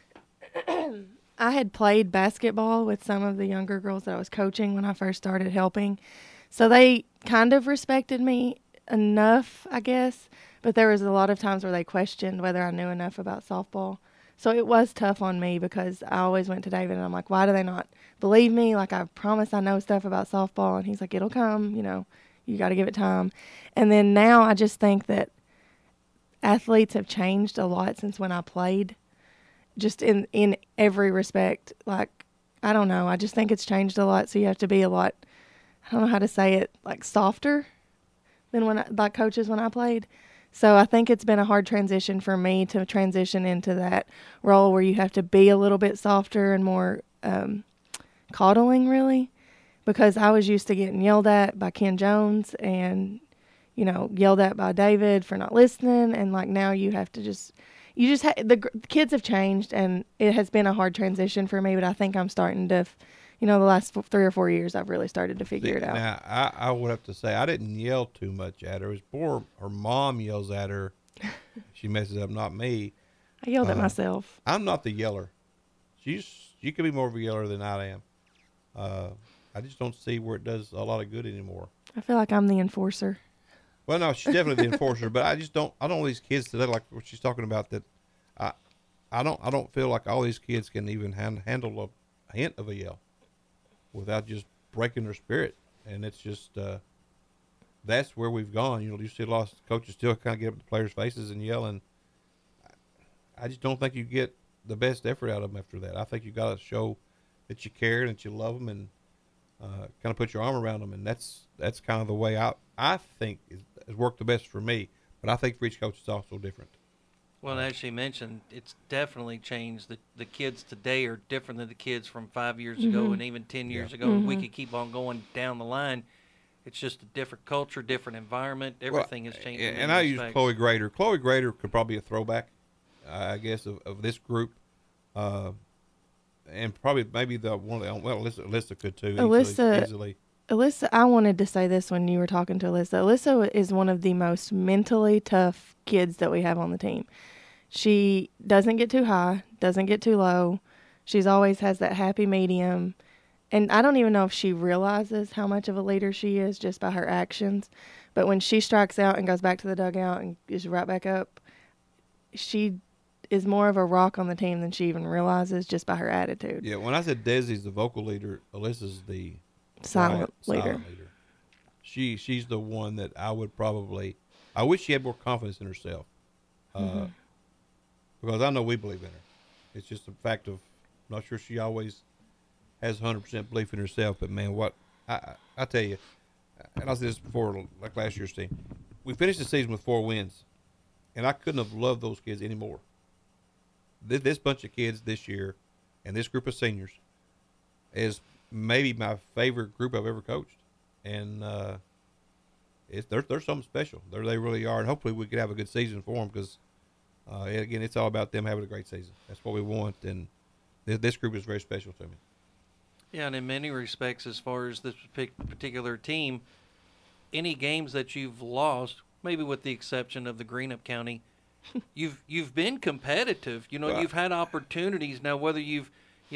Speaker 7: I had played basketball with some of the younger girls that I was coaching when I first started helping. So they kind of respected me enough, I guess, but there was a lot of times where they questioned whether I knew enough about softball. So it was tough on me because I always went to David and I'm like, why do they not believe me? Like, I promise I know stuff about softball. And he's like, it'll come, you got to give it time. And then now I just think that athletes have changed a lot since when I played, just in every respect. Like, I don't know. I just think it's changed a lot. So you have to be a lot, I don't know how to say it, like softer than coaches when I played. So I think it's been a hard transition for me to transition into that role where you have to be a little bit softer and more coddling, really, because I was used to getting yelled at by Ken Jones and, yelled at by David for not listening. And like now you have to the kids have changed and it has been a hard transition for me, but I think I'm starting to, the last 3 or 4 years, I've really started to figure it out.
Speaker 2: Now, I would have to say I didn't yell too much at her. It was more her mom yells at her. She messes up, not me.
Speaker 7: I yelled at myself.
Speaker 2: I'm not the yeller. She could be more of a yeller than I am. I just don't see where it does a lot of good anymore.
Speaker 7: I feel like I'm the enforcer.
Speaker 2: Well, no, she's definitely the enforcer, but I don't want these kids today, like what she's talking about, that I don't feel like all these kids can even handle a hint of a yell without just breaking their spirit. And it's just that's where we've gone. You see a lot of coaches still kind of get up in the players' faces and yell, and I just don't think you get the best effort out of them after that. I think you got to show that you care and that you love them, and kind of put your arm around them, and that's kind of the way I think has worked the best for me. But I think for each coach it's also different.
Speaker 3: Well, as you mentioned, it's definitely changed. The kids today are different than the kids from 5 years ago and even 10 years ago. And we could keep on going down the line. It's just a different culture, different environment. Everything has changed.
Speaker 2: And I use Chloe Grader. Chloe Grader could probably be a throwback, I guess, of this group. And probably maybe Alyssa could too. Easily.
Speaker 17: Alyssa, I wanted to say this when you were talking to Alyssa. Alyssa is one of the most mentally tough kids that we have on the team. She doesn't get too high, doesn't get too low. She's always has that happy medium. And I don't even know if she realizes how much of a leader she is just by her actions. But when she strikes out and goes back to the dugout and is right back up, she is more of a rock on the team than she even realizes just by her attitude.
Speaker 2: Yeah, when I said Desi's the vocal leader, Alyssa's the
Speaker 17: silent leader.
Speaker 2: She's the one that I wish she had more confidence in herself. Because I know we believe in her. It's just a fact of, I'm not sure she always has 100% belief in herself, but man, what I tell you, and I said this before, like last year's team, we finished the season with 4 wins, and I couldn't have loved those kids anymore. This bunch of kids this year, and this group of seniors, is maybe my favorite group I've ever coached, and they're something special. They really are, and hopefully we could have a good season for them because, again, it's all about them having a great season. That's what we want, and this group is very special to me.
Speaker 3: Yeah, and in many respects, as far as this particular team, any games that you've lost, maybe with the exception of the Greenup County, you've been competitive. You've had opportunities. Now, whether you've,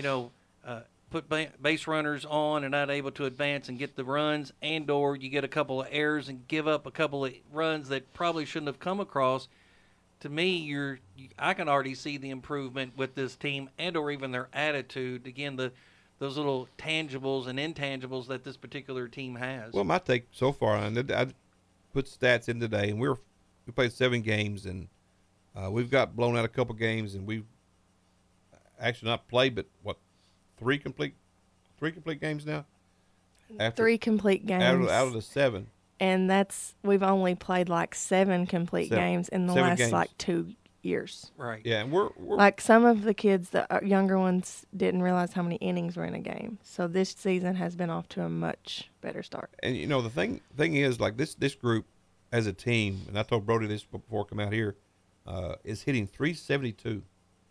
Speaker 3: put base runners on and not able to advance and get the runs, and or you get a couple of errors and give up a couple of runs that probably shouldn't have come across, to me, I can already see the improvement with this team and or even their attitude. Again, those little tangibles and intangibles that this particular team has.
Speaker 2: Well, my take so far, and I put stats in today, and we played 7 games, and we've got blown out a couple games, and we've actually not played, but three complete games now?
Speaker 17: 3 complete games.
Speaker 2: Out of the 7.
Speaker 17: And we've only played like 7 complete games in the last like 2 years.
Speaker 3: Right.
Speaker 2: Yeah, and we're
Speaker 17: like some of the kids, the younger ones, didn't realize how many innings were in a game. So this season has been off to a much better start.
Speaker 2: And the thing is, like this group as a team, and I told Brody this before I come out here, is hitting 372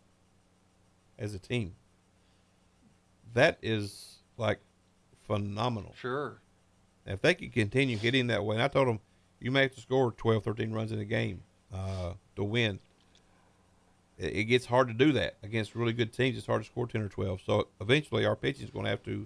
Speaker 2: as a team. That is like phenomenal.
Speaker 3: Sure.
Speaker 2: If they can continue hitting that way, and I told them, you may have to score 12, 13 runs in a game to win. It gets hard to do that against really good teams. It's hard to score 10 or 12. So eventually our pitching is going to have to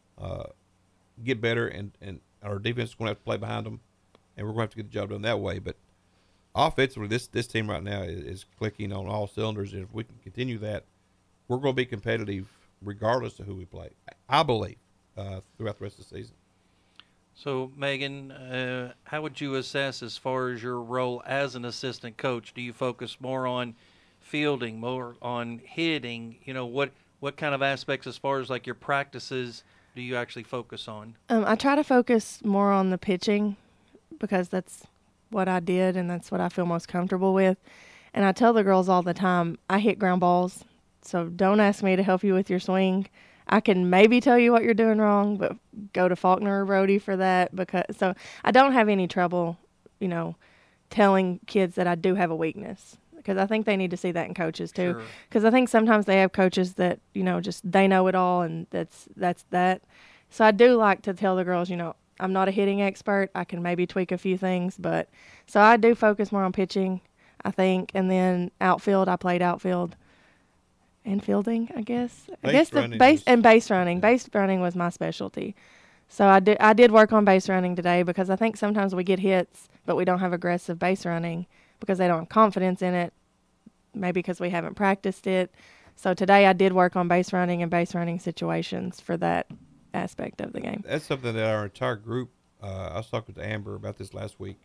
Speaker 2: get better, and our defense is going to have to play behind them, and we're going to have to get the job done that way. But offensively, this team right now is clicking on all cylinders, and if we can continue that, we're going to be competitive regardless of who we play, I believe, throughout the rest of the season.
Speaker 3: So, Megan, how would you assess as far as your role as an assistant coach? Do you focus more on fielding, more on hitting? What kind of aspects as far as like your practices do you actually focus on?
Speaker 17: I try to focus more on the pitching because that's what I did and that's what I feel most comfortable with. And I tell the girls all the time, I hit ground balls, so don't ask me to help you with your swing. I can maybe tell you what you're doing wrong, but go to Faulkner or Brody for that. So I don't have any trouble, telling kids that I do have a weakness, because I think they need to see that in coaches too. Because I think sometimes they have coaches that, just they know it all and that's that. So I do like to tell the girls, I'm not a hitting expert. I can maybe tweak a few things, but so I do focus more on pitching, I think, and then outfield. I played outfield. And fielding, I guess. Base running was my specialty. So I did work on base running today because I think sometimes we get hits, but we don't have aggressive base running because they don't have confidence in it. maybe because we haven't practiced it. So today I did work on base running and base running situations for that aspect of the game.
Speaker 2: That's something that our entire group, I was talking to Amber about this last week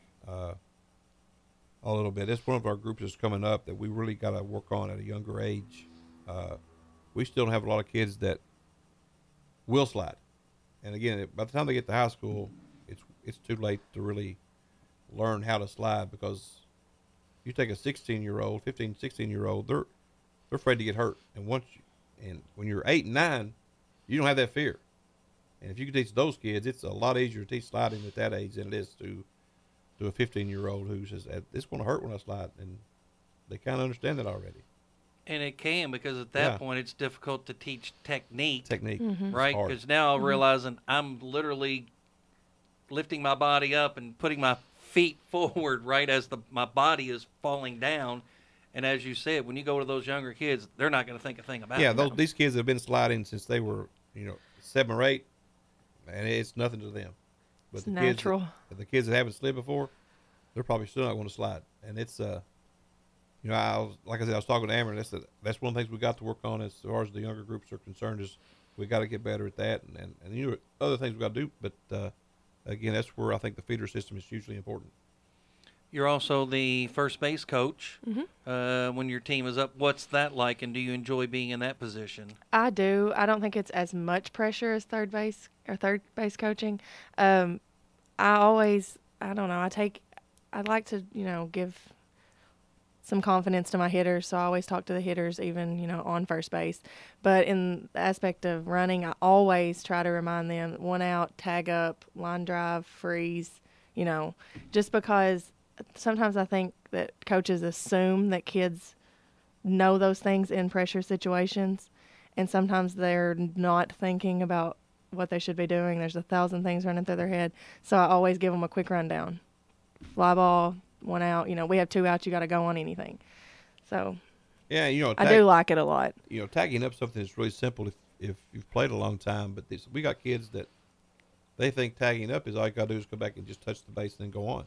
Speaker 2: a little bit. It's one of our groups that's coming up that we really got to work on at a younger age. We still have a lot of kids that will slide. And again, by the time they get to high school, it's too late to really learn how to slide, because you take a 16-year-old, 15, 16-year-old, they're afraid to get hurt. And when you're 8 and 9, you don't have that fear. And if you can teach those kids, it's a lot easier to teach sliding at that age than it is to a 15-year-old who says, "It's going to hurt when I slide," and they kind of understand that already.
Speaker 3: And it can, because at that point it's difficult to teach technique.
Speaker 17: Mm-hmm.
Speaker 3: Right? Because now I'm realizing I'm literally lifting my body up and putting my feet forward right as my body is falling down. And as you said, when you go to those younger kids, they're not going to think a thing about it.
Speaker 2: Yeah, these kids have been sliding since they were 7 or 8, and it's nothing to them. But
Speaker 17: it's natural.
Speaker 2: The kids that haven't slid before, they're probably still not going to slide. And it's I was talking to Amber, and that's one of the things we got to work on as far as the younger groups are concerned, is we got to get better at that, and other things we got to do. But again, that's where I think the feeder system is hugely important.
Speaker 3: You're also the first base coach when your team is up. What's that like, and do you enjoy being in that position?
Speaker 17: I do. I don't think it's as much pressure as third base coaching. I like to, give some confidence to my hitters, so I always talk to the hitters even, on first base. But in the aspect of running, I always try to remind them, 1 out, tag up, line drive, freeze, just because sometimes I think that coaches assume that kids know those things in pressure situations, and sometimes they're not thinking about what they should be doing. There's 1,000 things running through their head. So I always give them a quick rundown. Fly ball, 1 out. We have 2 outs. You got to go on anything. So
Speaker 2: yeah,
Speaker 17: I do like it a lot.
Speaker 2: Tagging up something is really simple if you've played a long time. But we got kids that they think tagging up is all you got to do is come back and just touch the base and then go on.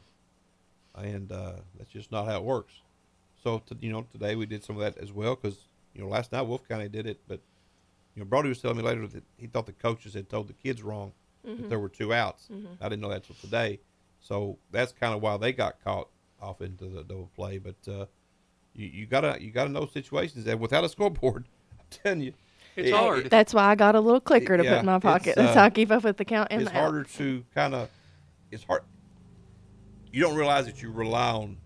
Speaker 2: And that's just not how it works. So today we did some of that as well, because last night Wolf County did it, but Brody was telling me later that he thought the coaches had told the kids wrong, that there were 2 outs. I didn't know that till today, so that's kind of why they got caught off into the double play. But you gotta know situations, and without a scoreboard, I'm telling you,
Speaker 3: it's hard.
Speaker 17: That's why I got a little clicker to put in my pocket. That's how I keep up with the count. And
Speaker 2: it's harder to it's hard. You don't realize that you rely on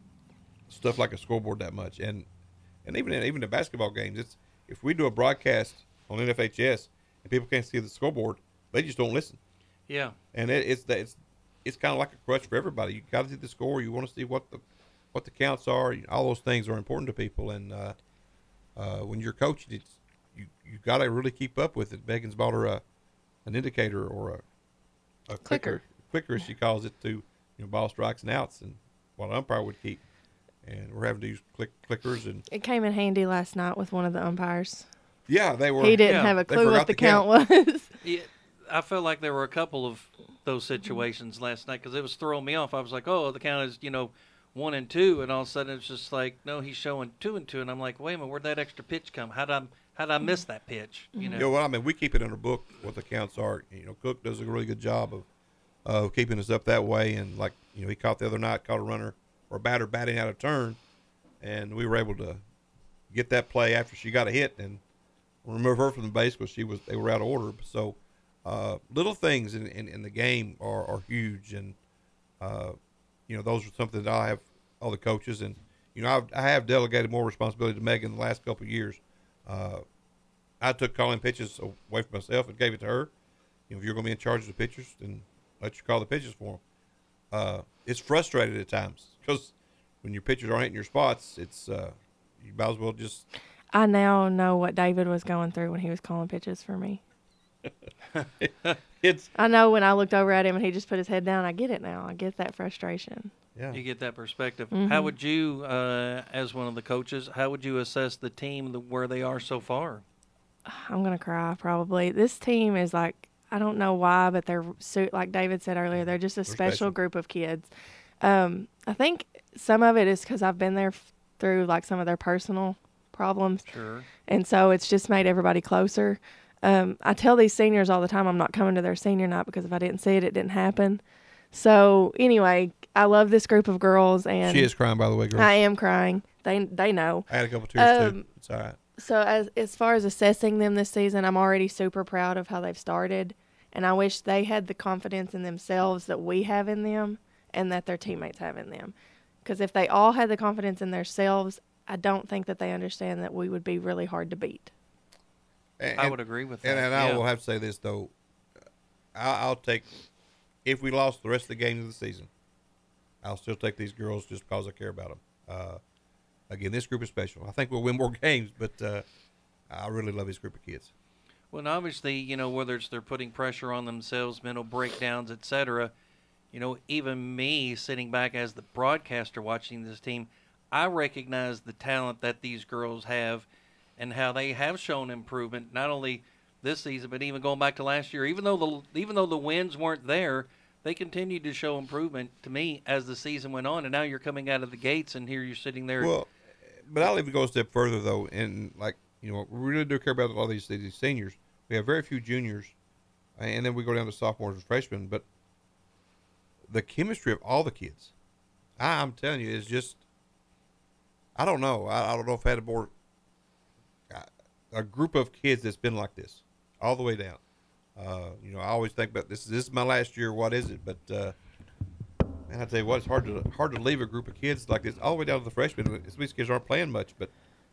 Speaker 2: stuff like a scoreboard that much, and even in basketball games, if we do a broadcast on NFHS and people can't see the scoreboard, they just don't listen.
Speaker 3: Yeah, and
Speaker 2: it's kind of like a crutch for everybody. You got to see the score. You want to see what the counts are. All those things are important to people, and when you're coaching, you got to really keep up with it. Megan's bought her an indicator or a clicker, as she calls it, to ball strikes and outs, and what an umpire would keep. And we're having to use clickers. And
Speaker 17: it came in handy last night with one of the umpires.
Speaker 2: Yeah, they were.
Speaker 17: He didn't have a clue what the count was.
Speaker 3: Yeah, I felt like there were a couple of those situations last night, because it was throwing me off. I was like, oh, the count is 1 and 2, and all of a sudden it's just like, no, he's showing 2 and 2, and I'm like, wait a minute, where'd that extra pitch come? How did I miss that pitch?
Speaker 2: We keep it in our book what the counts are. Cook does a really good job of keeping us up that way, and he caught the other night, caught a runner or a batter batting out of turn, and we were able to get that play after she got a hit and remove her from the base because they were out of order. So little things in the game are huge, and those are something that I have all the coaches, and I have delegated more responsibility to Megan the last couple of years. I took calling pitches away from myself and gave it to her. If you're going to be in charge of the pitchers, then let you call the pitches for them. It's frustrating at times because when your pitchers aren't hitting your spots, it's you might as well just.
Speaker 17: I now know what David was going through when he was calling pitches for me. I know when I looked over at him and he just put his head down. I get it now. I get that frustration.
Speaker 2: Yeah,
Speaker 3: you get that perspective.
Speaker 17: Mm-hmm.
Speaker 3: How would you, as one of the coaches, how would you assess the team where they are so far?
Speaker 17: I'm gonna cry probably. This team is like, I don't know why, but they're like David said earlier, they're just a special group of kids. I think some of it is because I've been there through like some of their personal problems.
Speaker 3: Sure.
Speaker 17: And so it's just made everybody closer. I tell these seniors all the time I'm not coming to their senior night because if I didn't see it, it didn't happen. So anyway, I love this group of girls, and
Speaker 2: she is crying, by the way, girls.
Speaker 17: I am crying. They know.
Speaker 2: I had a couple tears too. It's all right.
Speaker 17: So as far as assessing them this season, I'm already super proud of how they've started, and I wish they had the confidence in themselves that we have in them and that their teammates have in them. Because if they all had the confidence in themselves, I don't think that they understand that we would be really hard to beat.
Speaker 3: I would agree with that.
Speaker 2: And I will have to say this, though. I'll take, if we lost the rest of the games of the season, I'll still take these girls just because I care about them. Again, this group is special. I think we'll win more games, but I really love this group of kids.
Speaker 3: Well, and obviously, you know, whether it's they're putting pressure on themselves, mental breakdowns, etc., you know, even me sitting back as the broadcaster watching this team, I recognize the talent that these girls have and how they have shown improvement, not only this season, but even going back to last year. Even though the wins weren't there, they continued to show improvement to me as the season went on. And now you're coming out of the gates, and here you're sitting there.
Speaker 2: Well, but I'll even go a step further, though. And, like, you know, we really do care about a lot of these seniors. We have very few juniors, and then we go down to sophomores and freshmen. But the chemistry of all the kids, I'm telling you, is just, I don't know. I don't know if I had a group of kids that's been like this all the way down. You know, I always think about this is my last year. What is it? But man, I tell you what, it's hard to leave a group of kids like this all the way down to the freshmen. These kids aren't playing much, but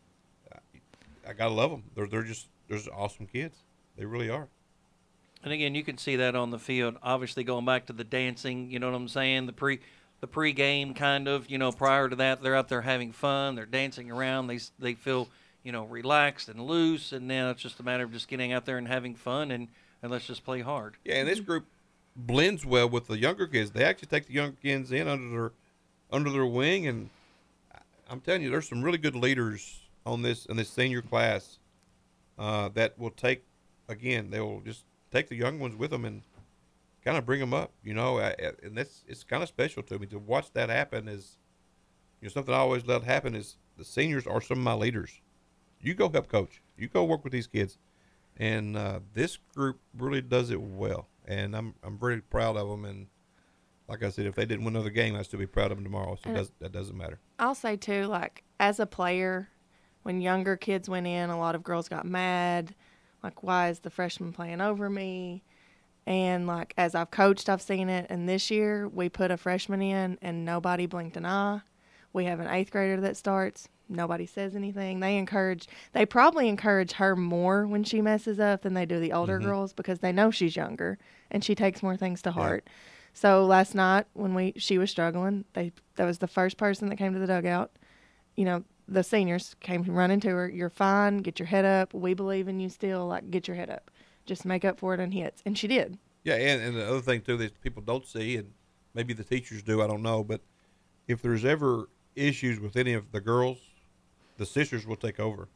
Speaker 2: I gotta love them. They're just awesome kids. They really are.
Speaker 3: And again, you can see that on the field. Obviously, going back to the dancing, you know what I'm saying? The pre-game kind of, you know, prior to that, they're out there having fun. They're dancing around. They feel, you know, relaxed and loose. And now it's just a matter of just getting out there and having fun and let's just play hard.
Speaker 2: Yeah, and this group blends well with the younger kids. They actually take the younger kids in under their wing, and I'm telling you, there's some really good leaders in this senior class that will take. Again, they will just take the young ones with them and kind of bring them up, you know, and it's kind of special to me to watch that happen. Is, you know, something I always let happen is the seniors are some of my leaders. You go help coach. You go work with these kids, and this group really does it well, and I'm very proud of them. And like I said, if they didn't win another game, I'd still be proud of them tomorrow. So that doesn't matter.
Speaker 17: I'll say too, like as a player, when younger kids went in, a lot of girls got mad. Like, why is the freshman playing over me? And, like, as I've coached, I've seen it. And this year, we put a freshman in, and nobody blinked an eye. We have an 8th grader that starts. Nobody says anything. They probably encourage her more when she messes up than they do the older girls because they know she's younger, and she takes more things to heart. Yeah. So last night, when she was struggling, that was the first person that came to the dugout. You know, the seniors came running to her. You're fine. Get your head up. We believe in you still. Like, get your head up. Just make up for it on hits. And she did.
Speaker 2: Yeah, and the other thing, too, that people don't see, and maybe the teachers do, I don't know, but if there's ever issues with any of the girls, the sisters will take over.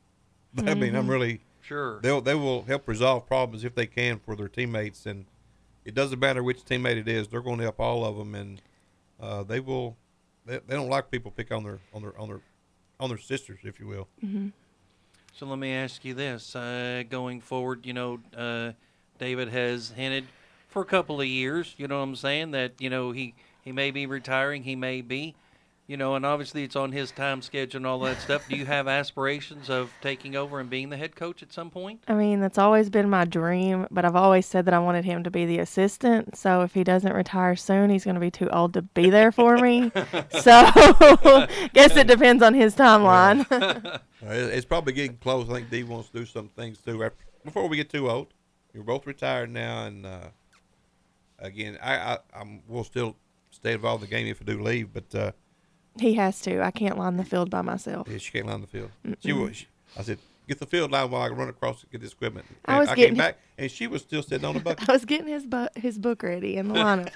Speaker 2: I mean, I'm really
Speaker 3: sure
Speaker 2: they will help resolve problems if they can for their teammates, and it doesn't matter which teammate it is. They're going to help all of them, and they will. They don't like people pick on their sisters, if you will.
Speaker 17: Mm-hmm.
Speaker 3: So let me ask you this: going forward, you know, David has hinted for a couple of years. You know what I'm saying? That, you know, he may be retiring, he may be, you know, and obviously it's on his time schedule and all that stuff. Do you have aspirations of taking over and being the head coach at some point?
Speaker 17: I mean, that's always been my dream, but I've always said that I wanted him to be the assistant. So if he doesn't retire soon, he's going to be too old to be there for me. So guess it depends on his timeline.
Speaker 2: It's probably getting close. I think Dee wants to do some things too before we get too old. You're both retired now, and again, we'll still stay involved in the game if I do leave, but
Speaker 17: he has to. I can't line the field by myself.
Speaker 2: Yeah, she can't line the field. I said, get the field line while I can run across and get this equipment.
Speaker 17: I
Speaker 2: came back, and she was still sitting on the bucket.
Speaker 17: I was getting his book ready and the lineup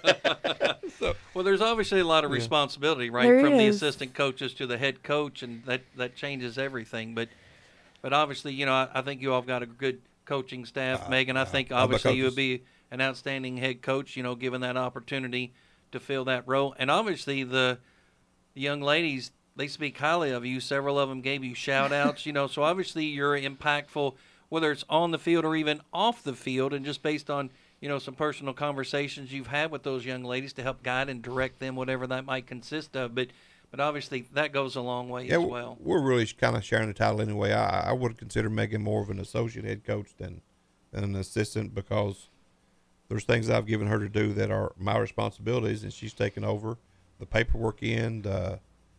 Speaker 17: ready.
Speaker 3: Well, there's obviously a lot of responsibility, right,
Speaker 17: there
Speaker 3: from the
Speaker 17: is.
Speaker 3: assistant coaches to the head coach, and that changes everything. But obviously, you know, I think you all have got a good coaching staff, Megan. I think obviously you would be an outstanding head coach, you know, given that opportunity to fill that role. And obviously the young ladies, they speak highly of you. Several of them gave you shout-outs, so obviously you're impactful, whether it's on the field or even off the field, and just based on, some personal conversations you've had with those young ladies to help guide and direct them, whatever that might consist of. But obviously that goes a long way as well.
Speaker 2: We're really kind of sharing the title anyway. I would consider Megan more of an associate head coach than an assistant, because there's things I've given her to do that are my responsibilities, and she's taken over the paperwork end, the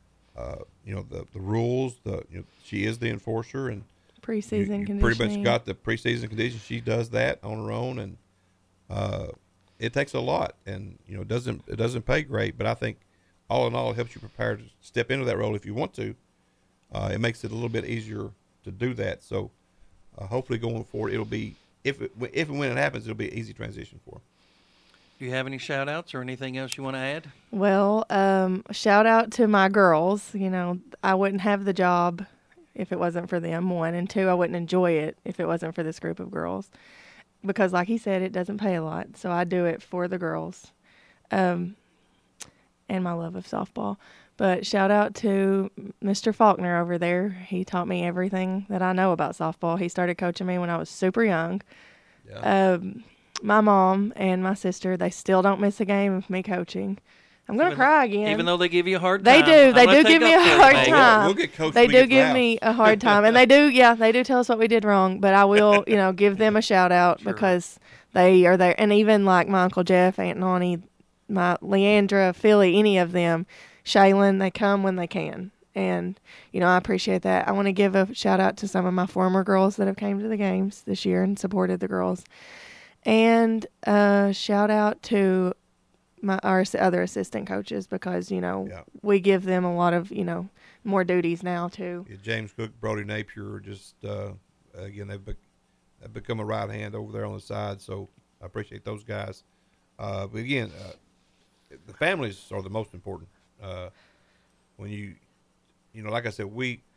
Speaker 2: rules. She is the enforcer, and
Speaker 17: preseason conditioning.
Speaker 2: Pretty much got the preseason conditions. She does that on her own, and it takes a lot, and it doesn't pay great. But I think all in all, it helps you prepare to step into that role if you want to. It makes it a little bit easier to do that. So hopefully going forward, it'll be if and when it happens, it'll be an easy transition for them.
Speaker 3: Do you have any shout-outs or anything else you want to add?
Speaker 17: Well, shout out to my girls. I wouldn't have the job if it wasn't for them, one. And two, I wouldn't enjoy it if it wasn't for this group of girls. Because like he said, it doesn't pay a lot. So I do it for the girls and my love of softball. But shout out to Mr. Faulkner over there. He taught me everything that I know about softball. He started coaching me when I was super young. Yeah. My mom and my sister, they still don't miss a game of me coaching. I'm going to cry again.
Speaker 3: Even though they give you a hard
Speaker 17: time. They do. They do give me a hard
Speaker 2: time.
Speaker 17: time.
Speaker 2: We'll get coached.
Speaker 17: They do give me a hard time. And they do tell us what we did wrong. But I will, give them a shout out because they are there. And even like my Uncle Jeff, Aunt Nani, my Leandra, Philly, any of them, Shaylin, they come when they can. And, I appreciate that. I want to give a shout out to some of my former girls that have came to the games this year and supported the girls. And shout out to our other assistant coaches because, we give them a lot of, more duties now too.
Speaker 2: Yeah, James Cook, Brody Napier, just, again, they've become a right hand over there on the side. So I appreciate those guys. But again, the families are the most important. When you like I said,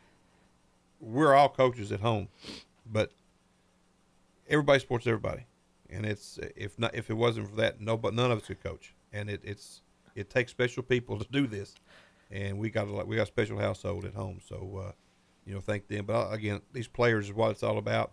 Speaker 2: we're all coaches at home, but everybody supports everybody. And it's if it wasn't for that, none of us could coach. And it takes special people to do this, and we got a special household at home. So thank them. But again, these players is what it's all about.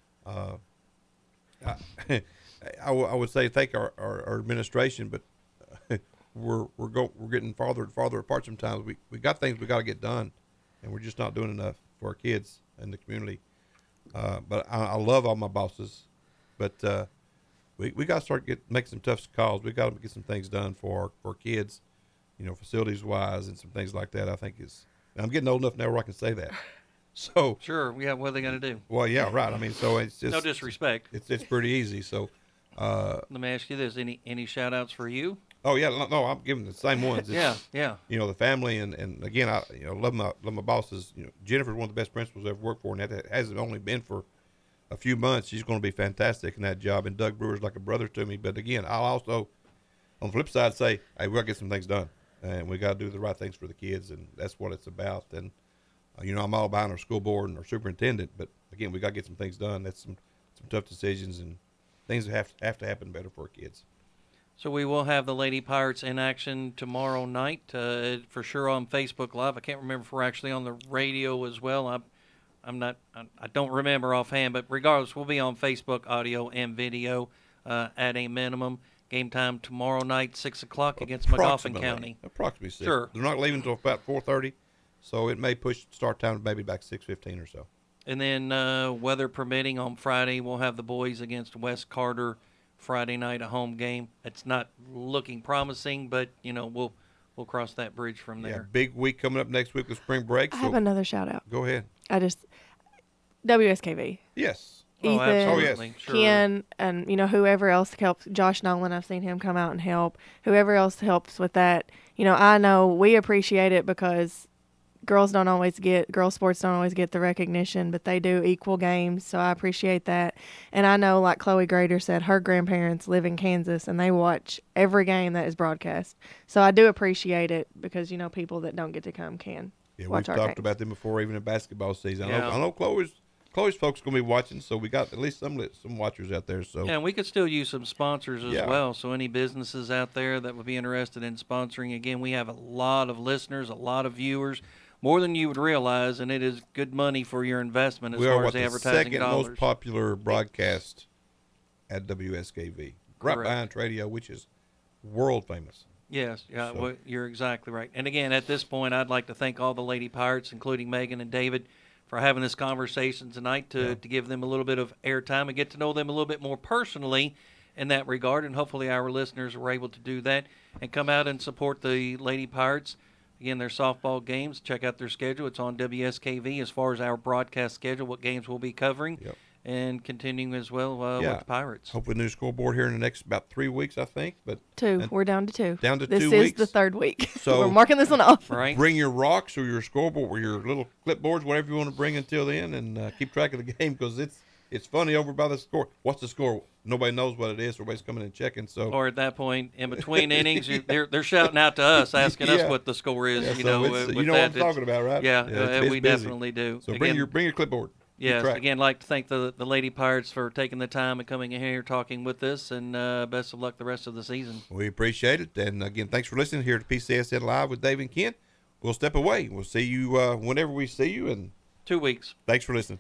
Speaker 2: I would say thank our administration, but we're getting farther and farther apart sometimes. We got things we got to get done, and we're just not doing enough for our kids and the community. But I love all my bosses, but. We got to start making some tough calls. We got to get some things done for kids, facilities wise and some things like that. I think I'm getting old enough now where I can say that. So
Speaker 3: sure, yeah. What are they going to do?
Speaker 2: Well, yeah, right. I mean, so it's just
Speaker 3: no disrespect.
Speaker 2: It's pretty easy. So
Speaker 3: let me ask you this: any shout outs for you?
Speaker 2: Oh yeah, no, I'm giving the same ones.
Speaker 3: Yeah.
Speaker 2: The family and again, I love my bosses. Jennifer's one of the best principals I've ever worked for, and that hasn't only been for a few months. She's going to be fantastic in that job, and Doug Brewer's like a brother to me. But again, I'll also, on the flip side, say, hey, we got to get some things done, and we got to do the right things for the kids, and that's what it's about. And I'm all behind our school board and our superintendent, but again, we got to get some things done. That's some tough decisions and things that have to happen better for our kids.
Speaker 3: So we will have the Lady Pirates in action tomorrow night for sure on Facebook Live. I can't remember if we're actually on the radio as well. I don't remember offhand, but regardless, we'll be on Facebook, audio and video at a minimum. Game time tomorrow night, 6 o'clock against Magoffin County.
Speaker 2: Approximately 6.
Speaker 3: Sure.
Speaker 2: They're not leaving until about 4:30, so it may push start time maybe back 6:15 or so.
Speaker 3: And then weather permitting on Friday, we'll have the boys against West Carter Friday night, a home game. It's not looking promising, but, we'll cross that bridge from there.
Speaker 2: Yeah, big week coming up next week with spring break.
Speaker 17: I have another shout out.
Speaker 2: Go ahead.
Speaker 17: WSKV.
Speaker 2: Yes.
Speaker 17: Ethan,
Speaker 2: absolutely.
Speaker 3: Sure.
Speaker 17: Ken, and whoever else helps. Josh Nolan, I've seen him come out and help. Whoever else helps with that, I know we appreciate it because girls sports don't always get the recognition, but they do equal games, so I appreciate that. And I know, like Chloe Grader said, her grandparents live in Kansas, and they watch every game that is broadcast. So I do appreciate it because, people that don't get to come can watch our games.
Speaker 2: We've talked about them before, even in basketball season.
Speaker 3: Yeah.
Speaker 2: I know Chloe's folks going to be watching, so we got at least some watchers out there. So
Speaker 3: yeah, and we could still use some sponsors as well. So any businesses out there that would be interested in sponsoring, again, we have a lot of listeners, a lot of viewers, more than you would realize, and it is good money for your investment as
Speaker 2: we
Speaker 3: far
Speaker 2: are
Speaker 3: as
Speaker 2: the
Speaker 3: advertising
Speaker 2: second
Speaker 3: dollars.
Speaker 2: most popular broadcast at WSKV, right behind Tradio, which is world famous.
Speaker 3: Yes, well, you're exactly right. And again, at this point, I'd like to thank all the Lady Pirates, including Megan and David, for having this conversation tonight to give them a little bit of airtime and get to know them a little bit more personally in that regard. And hopefully our listeners were able to do that and come out and support the Lady Pirates. Again, their softball games, check out their schedule. It's on WSKV as far as our broadcast schedule, what games we'll be covering.
Speaker 2: Yep.
Speaker 3: And continuing as well with the Pirates.
Speaker 2: Hopefully, new scoreboard here in the next about 3 weeks, I think. But
Speaker 17: 2. We're down to 2.
Speaker 2: Down to
Speaker 17: this
Speaker 2: 2
Speaker 17: weeks.
Speaker 2: weeks.
Speaker 17: This is the 3rd week.
Speaker 2: So
Speaker 17: we're marking this one off.
Speaker 3: Right.
Speaker 2: Bring your rocks or your scoreboard or your little clipboards, whatever you want to bring until then, and keep track of the game because it's funny over by the score. What's the score? Nobody knows what it is. Everybody's coming and checking. So,
Speaker 3: or at that point, in between innings, they're shouting out to us, asking us what the score is.
Speaker 2: Yeah,
Speaker 3: you
Speaker 2: so
Speaker 3: know
Speaker 2: what I'm talking about, right?
Speaker 3: Yeah, we definitely do.
Speaker 2: So
Speaker 3: again,
Speaker 2: bring your clipboard.
Speaker 3: Yes, again, like to thank the Lady Pirates for taking the time and coming in here talking with us, and best of luck the rest of the season.
Speaker 2: We appreciate it, and again, thanks for listening here to PCSN Live with Dave and Ken. We'll step away. We'll see you whenever we see you in
Speaker 3: 2 weeks.
Speaker 2: Thanks for listening.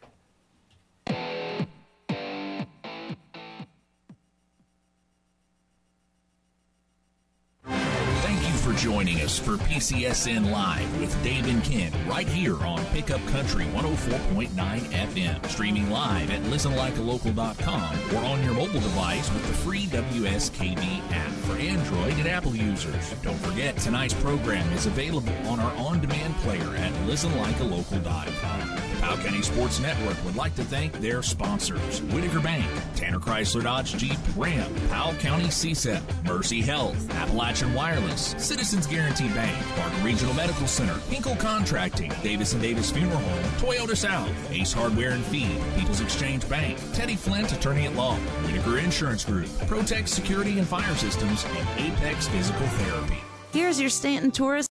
Speaker 1: For joining us for PCSN Live with Dave and Ken right here on Pickup Country 104.9 FM. Streaming live at listenlikealocal.com or on your mobile device with the free WSKV app for Android and Apple users. Don't forget, tonight's program is available on our on-demand player at listenlikealocal.com. The Powell County Sports Network would like to thank their sponsors: Whitaker Bank, Tanner Chrysler Dodge Jeep Ram, Powell County CSEP, Mercy Health, Appalachian Wireless, Citizens Guarantee Bank, Parker Regional Medical Center, Hinkle Contracting, Davis & Davis Funeral Home, Toyota South, Ace Hardware and Feed, People's Exchange Bank, Teddy Flint Attorney at Law, Whitaker Insurance Group, Protect Security and Fire Systems, and Apex Physical Therapy.
Speaker 18: Here's your Stanton Tourist